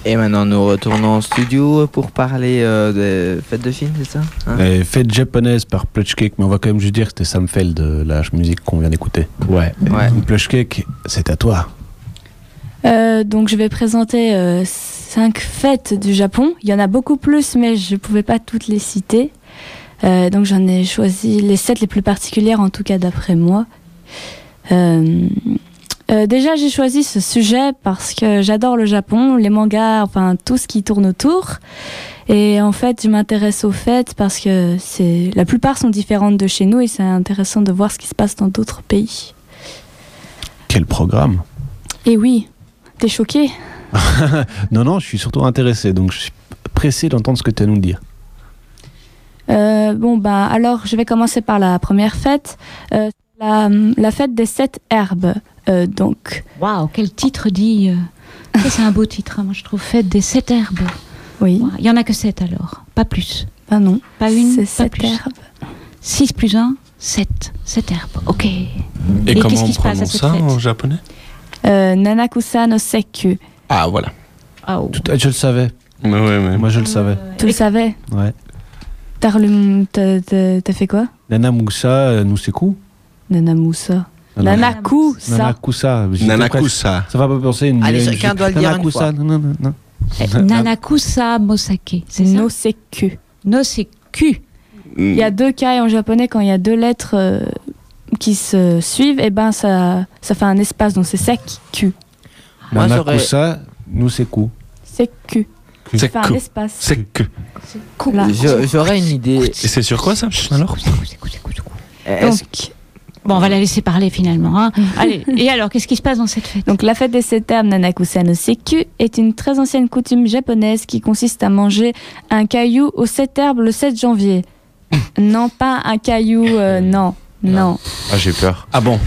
Et maintenant, nous retournons en studio pour parler euh, des fêtes de Chine, c'est ça hein? Les fêtes japonaises par Plush Cake, mais on va quand même juste dire que c'était Sam Feld, la musique qu'on vient d'écouter. Ouais. Ouais. Plush Cake, c'est à toi. Euh, donc je vais présenter euh, cinq fêtes du Japon. Il y en a beaucoup plus, mais je ne pouvais pas toutes les citer. Euh, donc j'en ai choisi les sept les plus particulières, en tout cas d'après moi. Euh, euh, déjà j'ai choisi ce sujet parce que j'adore le Japon, les mangas, enfin tout ce qui tourne autour. Et en fait je m'intéresse aux fêtes parce que c'est, la plupart sont différentes de chez nous et c'est intéressant de voir ce qui se passe dans d'autres pays. Quel programme? Et oui, t'es choqué? Non, non, je suis surtout intéressé, donc je suis pressé d'entendre ce que tu as à nous dire. Euh, bon, bah, alors, je vais commencer par la première fête, euh, la, la fête des sept herbes. Euh, donc. Waouh, quel titre dit euh... Ça, c'est un beau titre, hein, moi je trouve. Fête des sept herbes. Oui. Wow. Il y en a que sept alors, pas plus. Ah non. Pas une, c'est pas sept plus. herbes. six plus un, sept. sept herbes, ok. Et, Et comment qu'est-ce on qui se passe à prononce cette ça fête en japonais? Euh, Nanakusa no Sekku. Ah, voilà. Oh. Tout, je le savais. Ouais, ouais, ouais. Moi, je le savais. Tu le savais? Ouais. T'as, relu- t'as, t'as, t'as fait quoi? Nanamusa euh, Nuseku. Nanamusa. Nana- Nanakusa. Nanakusa. J'étais Nanakusa. presque- Ça va pas penser une. Allez, une- chacun une- doit le dire une Nanakusa, fois. Non, non, non. non. Eh, Nanakusa Mosake, c'est ça? No Sekku. No Sekku. Il y a deux cas en japonais, quand il y a deux lettres euh, qui se suivent, et ben ça, ça fait un espace, donc c'est Sekku. Moi, j'aurais- Nanakusa Nuseku. Sekku. C'est Ça fait un que. espace. C'est que. Là. Je- J'aurais une idée. Et c'est sur quoi ça alors? Est-ce- Donc, bon, on va la laisser parler finalement. Hein. Allez, et alors, qu'est-ce qui se passe dans cette fête? Donc la fête des sept herbes Nanakusa no Sekku est une très ancienne coutume japonaise qui consiste à manger un caillou aux sept herbes le sept janvier. Non, pas un caillou, euh, non, non. Ah, j'ai peur. Ah bon?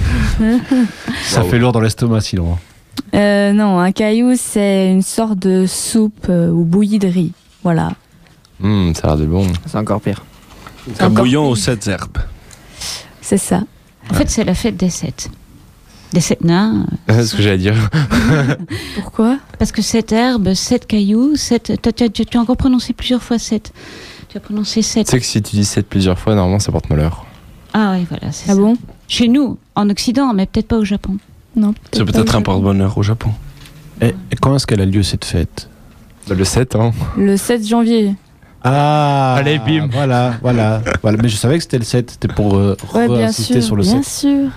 Ça fait lourd dans l'estomac sinon. Euh, non, un caillou c'est une sorte de soupe euh, ou bouillie de riz. Voilà. Hum, ça a l'air de bon. C'est encore pire. Un bouillon aux sept herbes. C'est ça. En fait, c'est la fête des sept. Des sept nains. C'est ce que j'allais dire. Pourquoi? Parce que sept herbes, sept cailloux, sept. Tu, tu, tu, tu as encore prononcé plusieurs fois sept. Tu as prononcé sept. Tu sais que si tu dis sept plusieurs fois, normalement, ça porte malheur. Ah oui, voilà, c'est Ah ça. bon? Chez nous, en Occident, mais peut-être pas au Japon. Non. C'est pas peut-être au un Japon. porte-bonheur au Japon. Et, et quand est-ce qu'elle a lieu cette fête? Bah, le sept, hein. Le sept janvier. Ah, Allez, bim. Voilà, voilà, voilà. Mais je savais que c'était le sept. C'était pour euh, Ouais, bien insister sûr, sur le bien sept. sûr.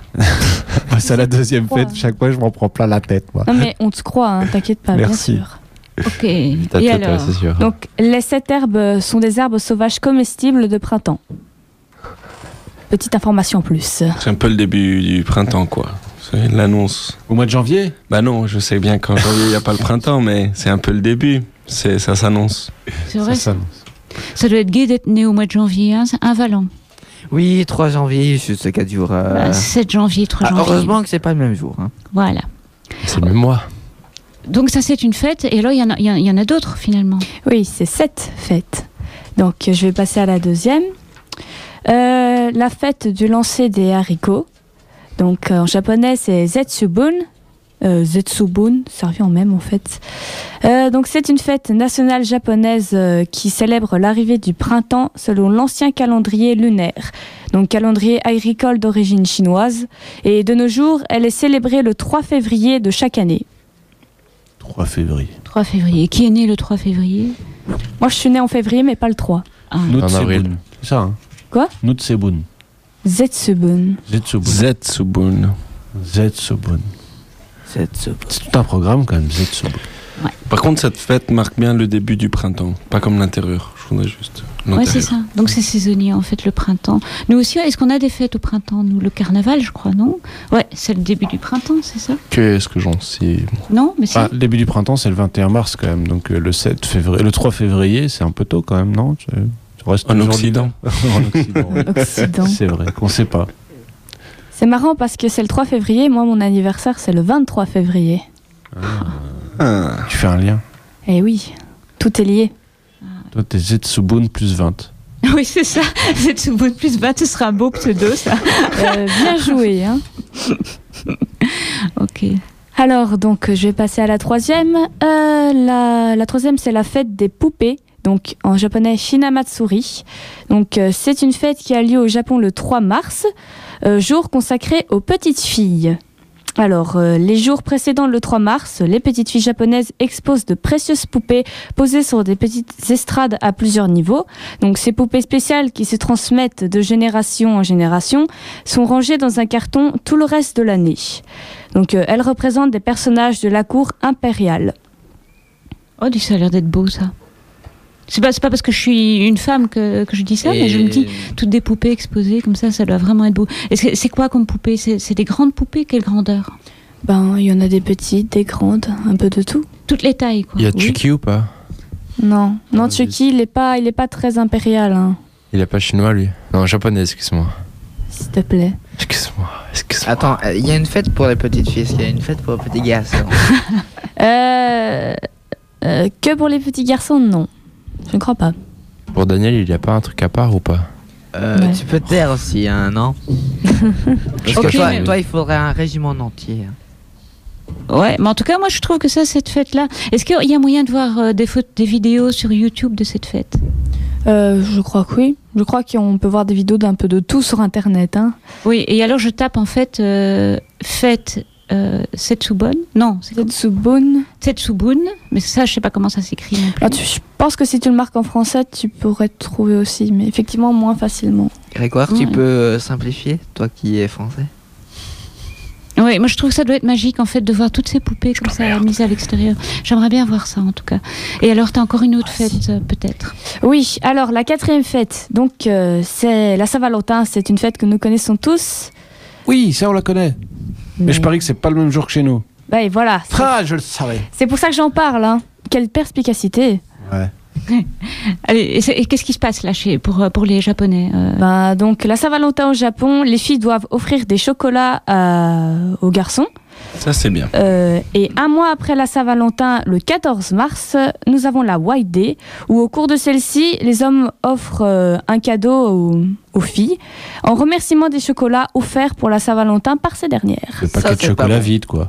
C'est la deuxième Quoi? fête. Chaque fois, je m'en prends plein la tête, moi. Non mais on te croit, hein, t'inquiète pas, Merci. bien sûr. Ok. T'as Et tête, ouais, alors c'est sûr. Donc les sept herbes sont des herbes sauvages comestibles de printemps. Petite information en plus. C'est un peu le début du printemps, quoi. C'est l'annonce. Au mois de janvier? Bah non, je sais bien qu'en janvier, il n'y a pas le printemps, mais c'est un peu le début. C'est, ça s'annonce. C'est vrai, Ça, ça, ça- ça doit être gai d'être né au mois de janvier, hein, c'est un Valent. Oui, trois janvier, juste quatre jours. euh, Bah, sept janvier, trois ah, janvier. heureusement que c'est pas le même jour. Hein. Voilà. C'est le même mois. Donc ça, c'est une fête. Et alors, il y en a, il y en- il y en a d'autres, finalement. Oui, c'est sept fêtes. Donc je vais passer à la deuxième. Euh, la fête du lancer des haricots. Donc euh, en japonais c'est Zetsubun. Euh, Zetsubun, ça revient en même en fait. Euh, donc c'est une fête nationale japonaise euh, qui célèbre l'arrivée du printemps selon l'ancien calendrier lunaire. Donc calendrier agricole d'origine chinoise. Et de nos jours, elle est célébrée le trois février de chaque année. trois février. trois février. Qui est né le trois février? Moi je suis née en février mais pas le trois. Ah. Nutsebun. En avril. C'est ça, hein? Quoi? Nutsebun. Zetsubun. Zetsubun. Zetsubun. Zetsubun. C'est tout un programme quand même, Zetsubun. Par contre, cette fête marque bien le début du printemps, pas comme l'intérieur. Je voudrais juste Ouais, l'intérieur. c'est ça. Donc c'est saisonnier, en fait, le printemps. Nous aussi, est-ce qu'on a des fêtes au printemps? Nous, le carnaval, je crois, non? Ouais, c'est le début du printemps, c'est ça? Qu'est-ce que j'en sais? Non, mais c'est... Ah, le début du printemps, c'est le vingt et un mars quand même. Donc euh, le sept février, le trois février, c'est un peu tôt quand même, non? Tu- tu restes En toujours Occident. libre. En Occident, ouais. Occident. C'est vrai qu'on sait pas. C'est marrant parce que c'est le trois février, moi mon anniversaire c'est le vingt-trois février. Ah. Tu fais un lien. Eh oui, tout est lié. Toi, t'es Zetsubun plus vingt. Oui, c'est ça. Zetsubun plus vingt, ce sera un beau pseudo, ça. Euh, bien joué, hein. Ok. Alors, donc, je vais passer à la troisième. Euh, la, la troisième, c'est la fête des poupées. Donc, en japonais, Hinamatsuri. Donc, euh, c'est une fête qui a lieu au Japon le trois mars, euh, jour consacré aux petites filles. Alors, euh, les jours précédant le trois mars, les petites filles japonaises exposent de précieuses poupées posées sur des petites estrades à plusieurs niveaux. Donc, ces poupées spéciales qui se transmettent de génération en génération sont rangées dans un carton tout le reste de l'année. Donc, euh, elles représentent des personnages de la cour impériale. Oh, ça a l'air d'être beau, ça. C'est pas, c'est pas parce que je suis une femme que, que je dis ça, Et- mais je me dis, toutes des poupées exposées comme ça, ça doit vraiment être beau. Et c'est, c'est quoi comme poupée? c'est, c'est des grandes poupées? Quelle grandeur? Ben, il y en a des petites, des grandes, un peu de tout. Toutes les tailles, quoi. Il y a Oui. Chucky ou pas? Non, non, Chucky, il est pas, il est pas très impérial, hein, Il est pas chinois lui. Non, japonais, excuse-moi. s'il te plaît. Excuse-moi, excuse-moi. Attends, euh, il y a une fête pour les petites filles, il y a une fête pour les petits garçons. Euh, euh, que pour les petits garçons, non. Je ne crois pas. Pour Daniel, il y a pas un truc à part ou pas? Euh, Ouais. Tu peux te taire aussi, hein, non? Parce que Ok, toi, mais- toi, il faudrait un régiment entier. Ouais, mais en tout cas, moi, je trouve que ça, cette fête-là. Est-ce qu'il y a moyen de voir euh, des, photos, des vidéos sur YouTube de cette fête? Euh, je crois que oui. Je crois qu'on peut voir des vidéos d'un peu de tout sur Internet. Hein. Oui, et alors je tape en fait euh, fête euh, Setsubun. Non, c'est Setsubun. Setsubun, mais ça, je sais pas comment ça s'écrit non plus. Ah, tu- je pense que si tu le marques en français, tu pourrais te trouver aussi, mais effectivement moins facilement. Grégoire, tu Ouais. peux euh, simplifier, toi qui es français? Oui, moi je trouve que ça doit être magique en fait de voir toutes ces poupées comme ça mises à l'extérieur. J'aimerais bien voir ça en tout cas. Et alors, t'as encore une autre fête euh, peut-être? Oui, alors la quatrième fête, donc euh, c'est la Saint-Valentin, c'est une fête que nous connaissons tous. Oui, ça on la connaît. Mais, je parie que c'est pas le même jour que chez nous. Bah et voilà. c'est- Ah, je le savais. C'est pour ça que j'en parle. Hein. Quelle perspicacité. Ouais. Allez, et, c'est- et qu'est-ce qui se passe là chez, pour, euh, pour les Japonais euh, Bah, donc la Saint-Valentin au Japon, les filles doivent offrir des chocolats à- aux garçons. Ça, c'est bien. Euh, et un mois après la Saint-Valentin, le quatorze mars, nous avons la White Day, où au cours de celle-ci, les hommes offrent euh, un cadeau aux, aux filles, en remerciement des chocolats offerts pour la Saint-Valentin par ces dernières. Le paquet de chocolat vide, quoi.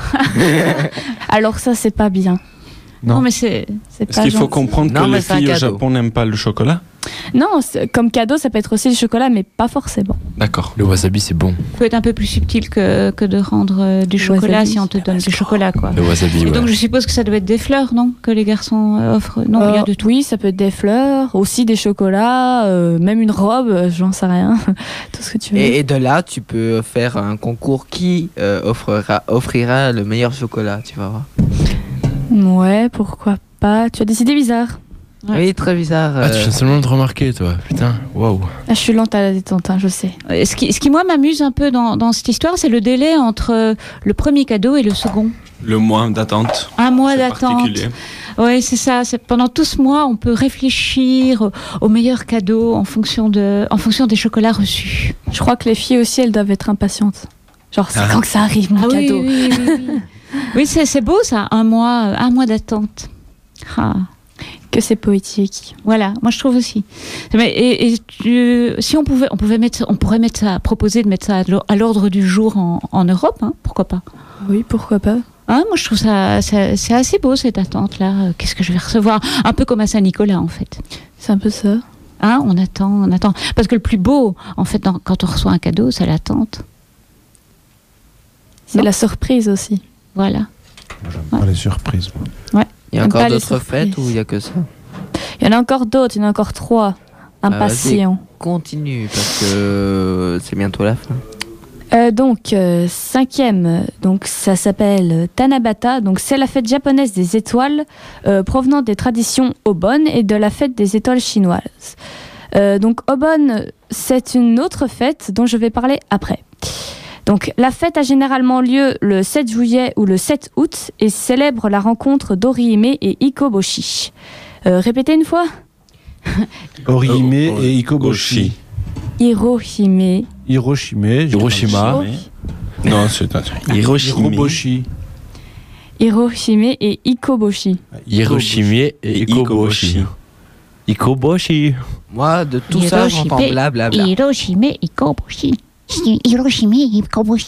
Alors ça, c'est pas bien. Non, mais c'est... C'est Est-ce pas qu'il faut gentil. comprendre Non, que mais les c'est un filles au cadeau. Japon n'aiment pas le chocolat? Non, c'est- comme cadeau, ça peut être aussi le chocolat, mais pas forcément. D'accord. Le wasabi, c'est bon. peut être un peu plus subtil que, que de rendre euh, du chocolat wasabi. si on te donne du chocolat quoi. Le wasabi, Et ouais. donc je suppose que ça doit être des fleurs, non? Que les garçons euh, offrent. Non, il y a Euh, de tout. Oui, ça peut être des fleurs, aussi des chocolats, euh, même une robe, euh, j'en sais rien. Tout ce que tu veux. Et, et de là, tu peux faire un concours qui euh, offrira, offrira le meilleur chocolat, tu vas voir. Ouais, pourquoi pas. Tu as des idées bizarres. Oui, très bizarre. Ah, tu euh, viens seulement de remarquer, toi. Putain, waouh. Ah, je suis lente à la détente, hein, je sais. Euh, Ce qui, ce qui moi m'amuse un peu dans, dans cette histoire, c'est le délai entre euh, le premier cadeau et le second. Le mois d'attente. Un mois C'est d'attente. particulier. Oui, c'est ça. C'est pendant tout ce mois, on peut réfléchir au, au meilleur cadeau en fonction de, en fonction des chocolats reçus. Je crois que les filles aussi, elles doivent être impatientes. Genre, c'est Ah. quand que ça arrive, mon Ah oui, cadeau. oui, oui, oui. Oui, c'est, c'est beau ça, un mois, un mois d'attente. Ah. Que c'est poétique. Voilà, moi je trouve aussi. Mais, et, et tu- si on pouvait, on pouvait mettre, on pourrait mettre ça, proposer de mettre ça à l'or- à l'ordre du jour en, en Europe, hein, pourquoi pas? Oui, pourquoi pas. Hein, moi je trouve ça, ça- c'est assez beau cette attente là. Qu'est-ce que je vais recevoir? Un peu comme à Saint-Nicolas en fait. C'est un peu ça. Hein, on attend, on attend. Parce que le plus beau, en fait, dans- quand on reçoit un cadeau, c'est l'attente. C'est Non. la surprise aussi. Voilà. Pas les surprises. Ouais. Il y a J'aime encore pas les d'autres surprises. fêtes ou il y a que ça? Il y en a encore d'autres, il y en a encore trois. Ah, Impatients. vas-y, continue parce que c'est bientôt la fin. Euh, donc, euh, cinquième, donc ça s'appelle Tanabata. Donc, c'est la fête japonaise des étoiles euh, provenant des traditions Obon et de la fête des étoiles chinoises. Euh, donc, Obon, c'est une autre fête dont je vais parler après. Donc, la fête a généralement lieu le sept juillet ou le sept août et célèbre la rencontre d'Orihime et Ikoboshi. Euh, répétez une fois. Orihime et Ikoboshi. Hirohime. Hiroshima. Hiroshima. Non, c'est un Hiroshima. Hiroboshi. Hirohime et Ikoboshi. Hiroshima et Ikoboshi. Ikoboshi. Moi, de tout ça, j'entends blablabla. Hiroshima et Ikoboshi. Hiroshima et Ikoboshi.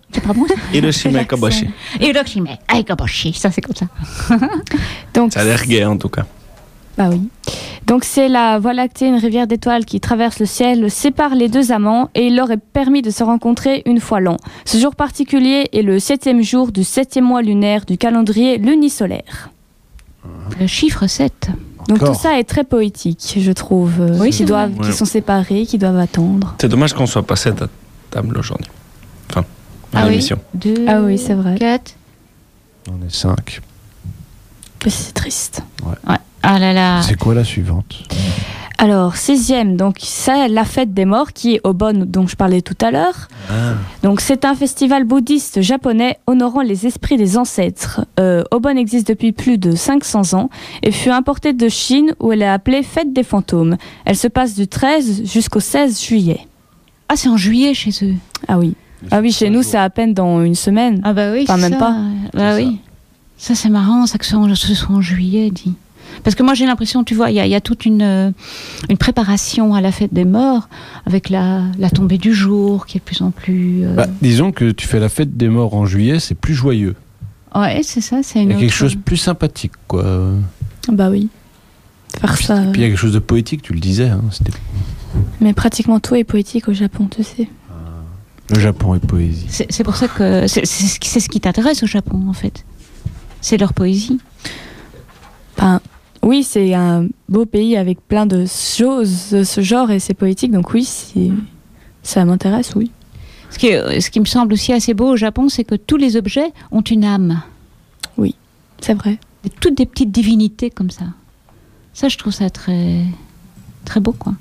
C'est pas bon ça? Hiroshima et Kabashi. Hiroshima et Kabashi, ça c'est comme ça. Donc, Ça a l'air gay en tout cas. Bah oui. Donc c'est la Voie lactée, une rivière d'étoiles qui traverse le ciel, sépare les deux amants et il leur est permis de se rencontrer une fois l'an. Ce jour particulier est le septième jour du septième mois lunaire du calendrier lunisolaire. Le chiffre sept. Donc Encore. tout ça est très poétique, je trouve. euh, Oui, qui, c'est doivent, vrai. qui sont séparés, qui doivent attendre. C'est dommage qu'on soit passé à ta table aujourd'hui. Enfin, à Ah oui. l'émission. deux, Ah oui, c'est vrai. quatre. On est cinq. Mais c'est triste. Ouais. Ah là là. C'est quoi la suivante? Alors, sixième, donc c'est la fête des morts qui est Obon dont je parlais tout à l'heure. Ah. Donc c'est un festival bouddhiste japonais honorant les esprits des ancêtres. Euh, Obon existe depuis plus de cinq cents ans et fut importée de Chine où elle est appelée fête des fantômes. Elle se passe du treize jusqu'au seize juillet. Ah, c'est en juillet chez eux. Ah oui. Ah oui, chez nous c'est à peine dans une semaine. Ah bah oui, Enfin, même ça. pas. Bah oui. Ça, c'est marrant, ça que ce soit en, ce soit en juillet, dit. Parce que moi, j'ai l'impression, tu vois, il y, a- il y a toute une, euh, une préparation à la fête des morts, avec la, la tombée du jour, qui est de plus en plus... euh, Bah, disons que tu fais la fête des morts en juillet, c'est plus joyeux. Ouais, c'est ça, c'est Il une y a quelque autre- chose de plus sympathique, quoi. Bah oui. Faire ça. Puis il y a quelque chose de poétique, tu le disais. Hein, c'était- Mais pratiquement tout est poétique au Japon, tu sais. Le Japon est poésie. C'est c'est pour ça que... C'est c'est ce qui- c'est ce qui t'intéresse au Japon, en fait. C'est leur poésie. Enfin, oui, c'est un beau pays avec plein de choses de ce genre et c'est poétique, donc oui, c'est- ça m'intéresse, oui. Ce qui, est- ce qui me semble aussi assez beau au Japon, c'est que tous les objets ont une âme. Oui, c'est vrai. Et toutes des petites divinités comme ça. Ça, je trouve ça très, très beau, quoi.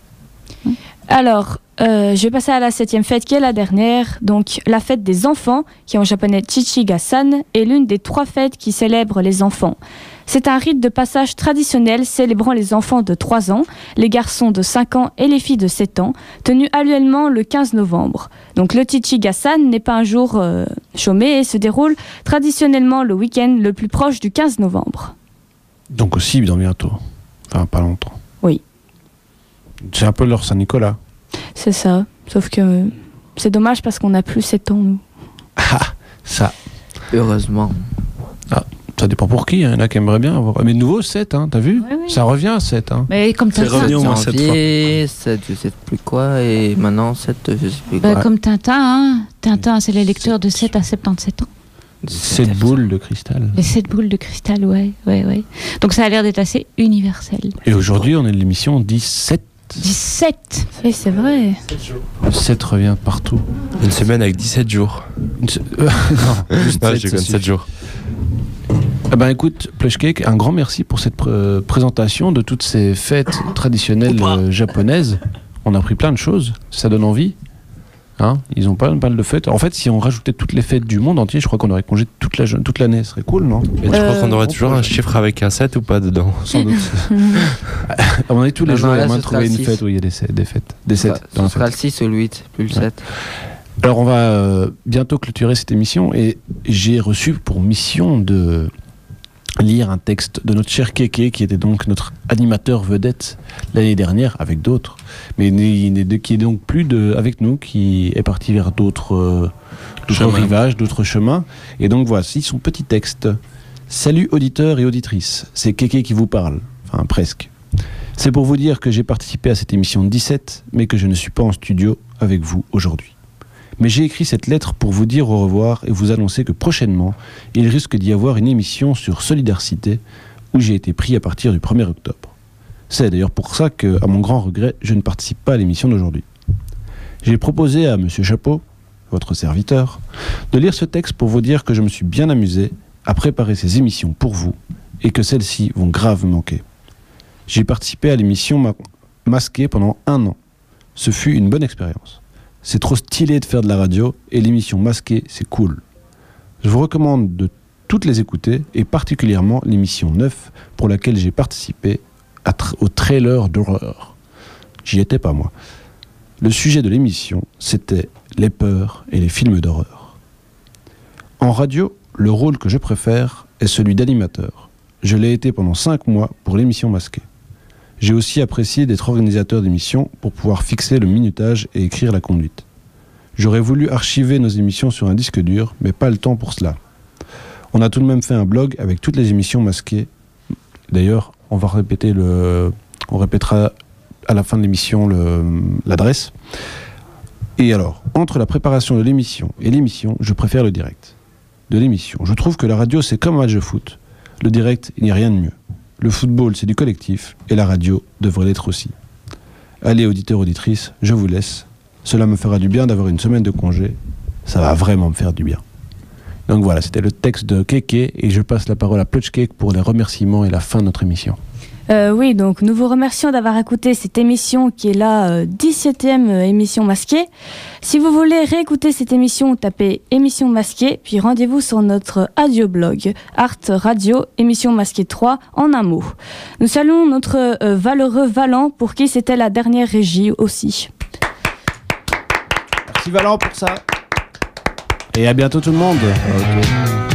Alors, euh, je vais passer à la septième fête qui est la dernière, donc la fête des enfants, qui en japonais Chichiga-san, est l'une des trois fêtes qui célèbrent les enfants. C'est un rite de passage traditionnel célébrant les enfants de trois ans, les garçons de cinq ans et les filles de sept ans, tenu annuellement le quinze novembre. Donc le Chichiga-san n'est pas un jour euh, chômé et se déroule traditionnellement le week-end le plus proche du quinze novembre. Donc aussi dans bientôt. Enfin, pas longtemps. Oui. C'est un peu leur Saint-Nicolas. C'est ça, sauf que euh, c'est dommage parce qu'on n'a plus sept ans, nous. Ça. Heureusement. Ah, ça dépend pour qui. Il y en a qui aimeraient bien avoir. Mais de nouveau, sept, hein, t'as vu? oui. Ça revient à sept. Hein. Mais comme C'est Tintin, revenu au moins sept fois. Janvier, sept, je sais plus quoi, et maintenant sept, je sais plus bah, quoi. comme Tintin, hein. Tintin, c'est les lecteurs de sept à soixante-dix-sept ans. Sept boules de cristal. Les sept boules de cristal, ouais, ouais, ouais. Donc ça a l'air d'être assez universel. Et aujourd'hui, on est de l'émission dix-sept. dix-sept. Oui, c'est vrai. Le sept revient partout. Une semaine avec dix-sept jours. Une se- euh, non, juste Non, sept, je ça déconne, suffit. sept jours. Eh ben écoute, Plushcake, un grand merci pour cette pr- présentation de toutes ces fêtes traditionnelles euh, japonaises. On a appris plein de choses, ça donne envie. Hein, ils ont pas mal de fêtes. En fait, si on rajoutait toutes les fêtes du monde entier, je crois qu'on aurait congé toute la toute l'année. Ce serait cool, non? Et tu crois qu'on aurait toujours un chiffre avec un sept ou pas dedans? Sans doute. À mon avis, tous les Non, jours, non, il y a là, moyen de ce sera trouver le une six. fête où il y a des, sept- des fêtes. Des sept dans la Ce sera fête. le six ou le huit, plus le Ouais. sept. Alors, on va euh, bientôt clôturer cette émission et j'ai reçu pour mission de lire un texte de notre cher Kéké, qui était donc notre animateur vedette l'année dernière, avec d'autres, mais il n'est- qui est donc plus de, avec nous, qui est parti vers d'autres euh, d'autres Chemins. rivages, d'autres chemins. Et donc voici son petit texte. Salut auditeurs et auditrices, c'est Kéké qui vous parle, enfin presque. C'est pour vous dire que j'ai participé à cette émission dix-sept, mais que je ne suis pas en studio avec vous aujourd'hui. Mais j'ai écrit cette lettre pour vous dire au revoir et vous annoncer que prochainement, il risque d'y avoir une émission sur Solidarité où j'ai été pris à partir du premier octobre. C'est d'ailleurs pour ça que, à mon grand regret, je ne participe pas à l'émission d'aujourd'hui. J'ai proposé à Monsieur Chapeau, votre serviteur, de lire ce texte pour vous dire que je me suis bien amusé à préparer ces émissions pour vous et que celles-ci vont grave me manquer. J'ai participé à l'émission ma- Masquée pendant un an. Ce fut une bonne expérience. C'est trop stylé de faire de la radio et l'émission Masquée, c'est cool. Je vous recommande de toutes les écouter et particulièrement l'émission neuf pour laquelle j'ai participé à tr- au trailer d'horreur. J'y étais pas moi. Le sujet de l'émission, c'était les peurs et les films d'horreur. En radio, le rôle que je préfère est celui d'animateur. Je l'ai été pendant cinq mois pour l'émission Masquée. J'ai aussi apprécié d'être organisateur d'émissions pour pouvoir fixer le minutage et écrire la conduite. J'aurais voulu archiver nos émissions sur un disque dur, mais pas le temps pour cela. On a tout de même fait un blog avec toutes les émissions masquées. D'ailleurs, on va répéter le, on répétera à la fin de l'émission le, l'adresse. Et alors, entre la préparation de l'émission et l'émission, je préfère le direct. De l'émission, je trouve que la radio c'est comme un match de foot. Le direct, il n'y a rien de mieux. Le football, c'est du collectif, et la radio devrait l'être aussi. Allez, auditeurs, auditrices, je vous laisse. Cela me fera du bien d'avoir une semaine de congé. Ça va vraiment me faire du bien. Donc voilà, c'était le texte de Kéké, et je passe la parole à Plutchcake pour les remerciements et la fin de notre émission. Euh, oui, donc nous vous remercions d'avoir écouté cette émission qui est la euh, dix-septième émission masquée. Si vous voulez réécouter cette émission, tapez émission masquée, puis rendez-vous sur notre audioblog Art Radio émission masquée trois en un mot. Nous saluons notre euh, valeureux Valent pour qui c'était la dernière régie aussi. Merci Valent pour ça. Et à bientôt tout le monde. Okay.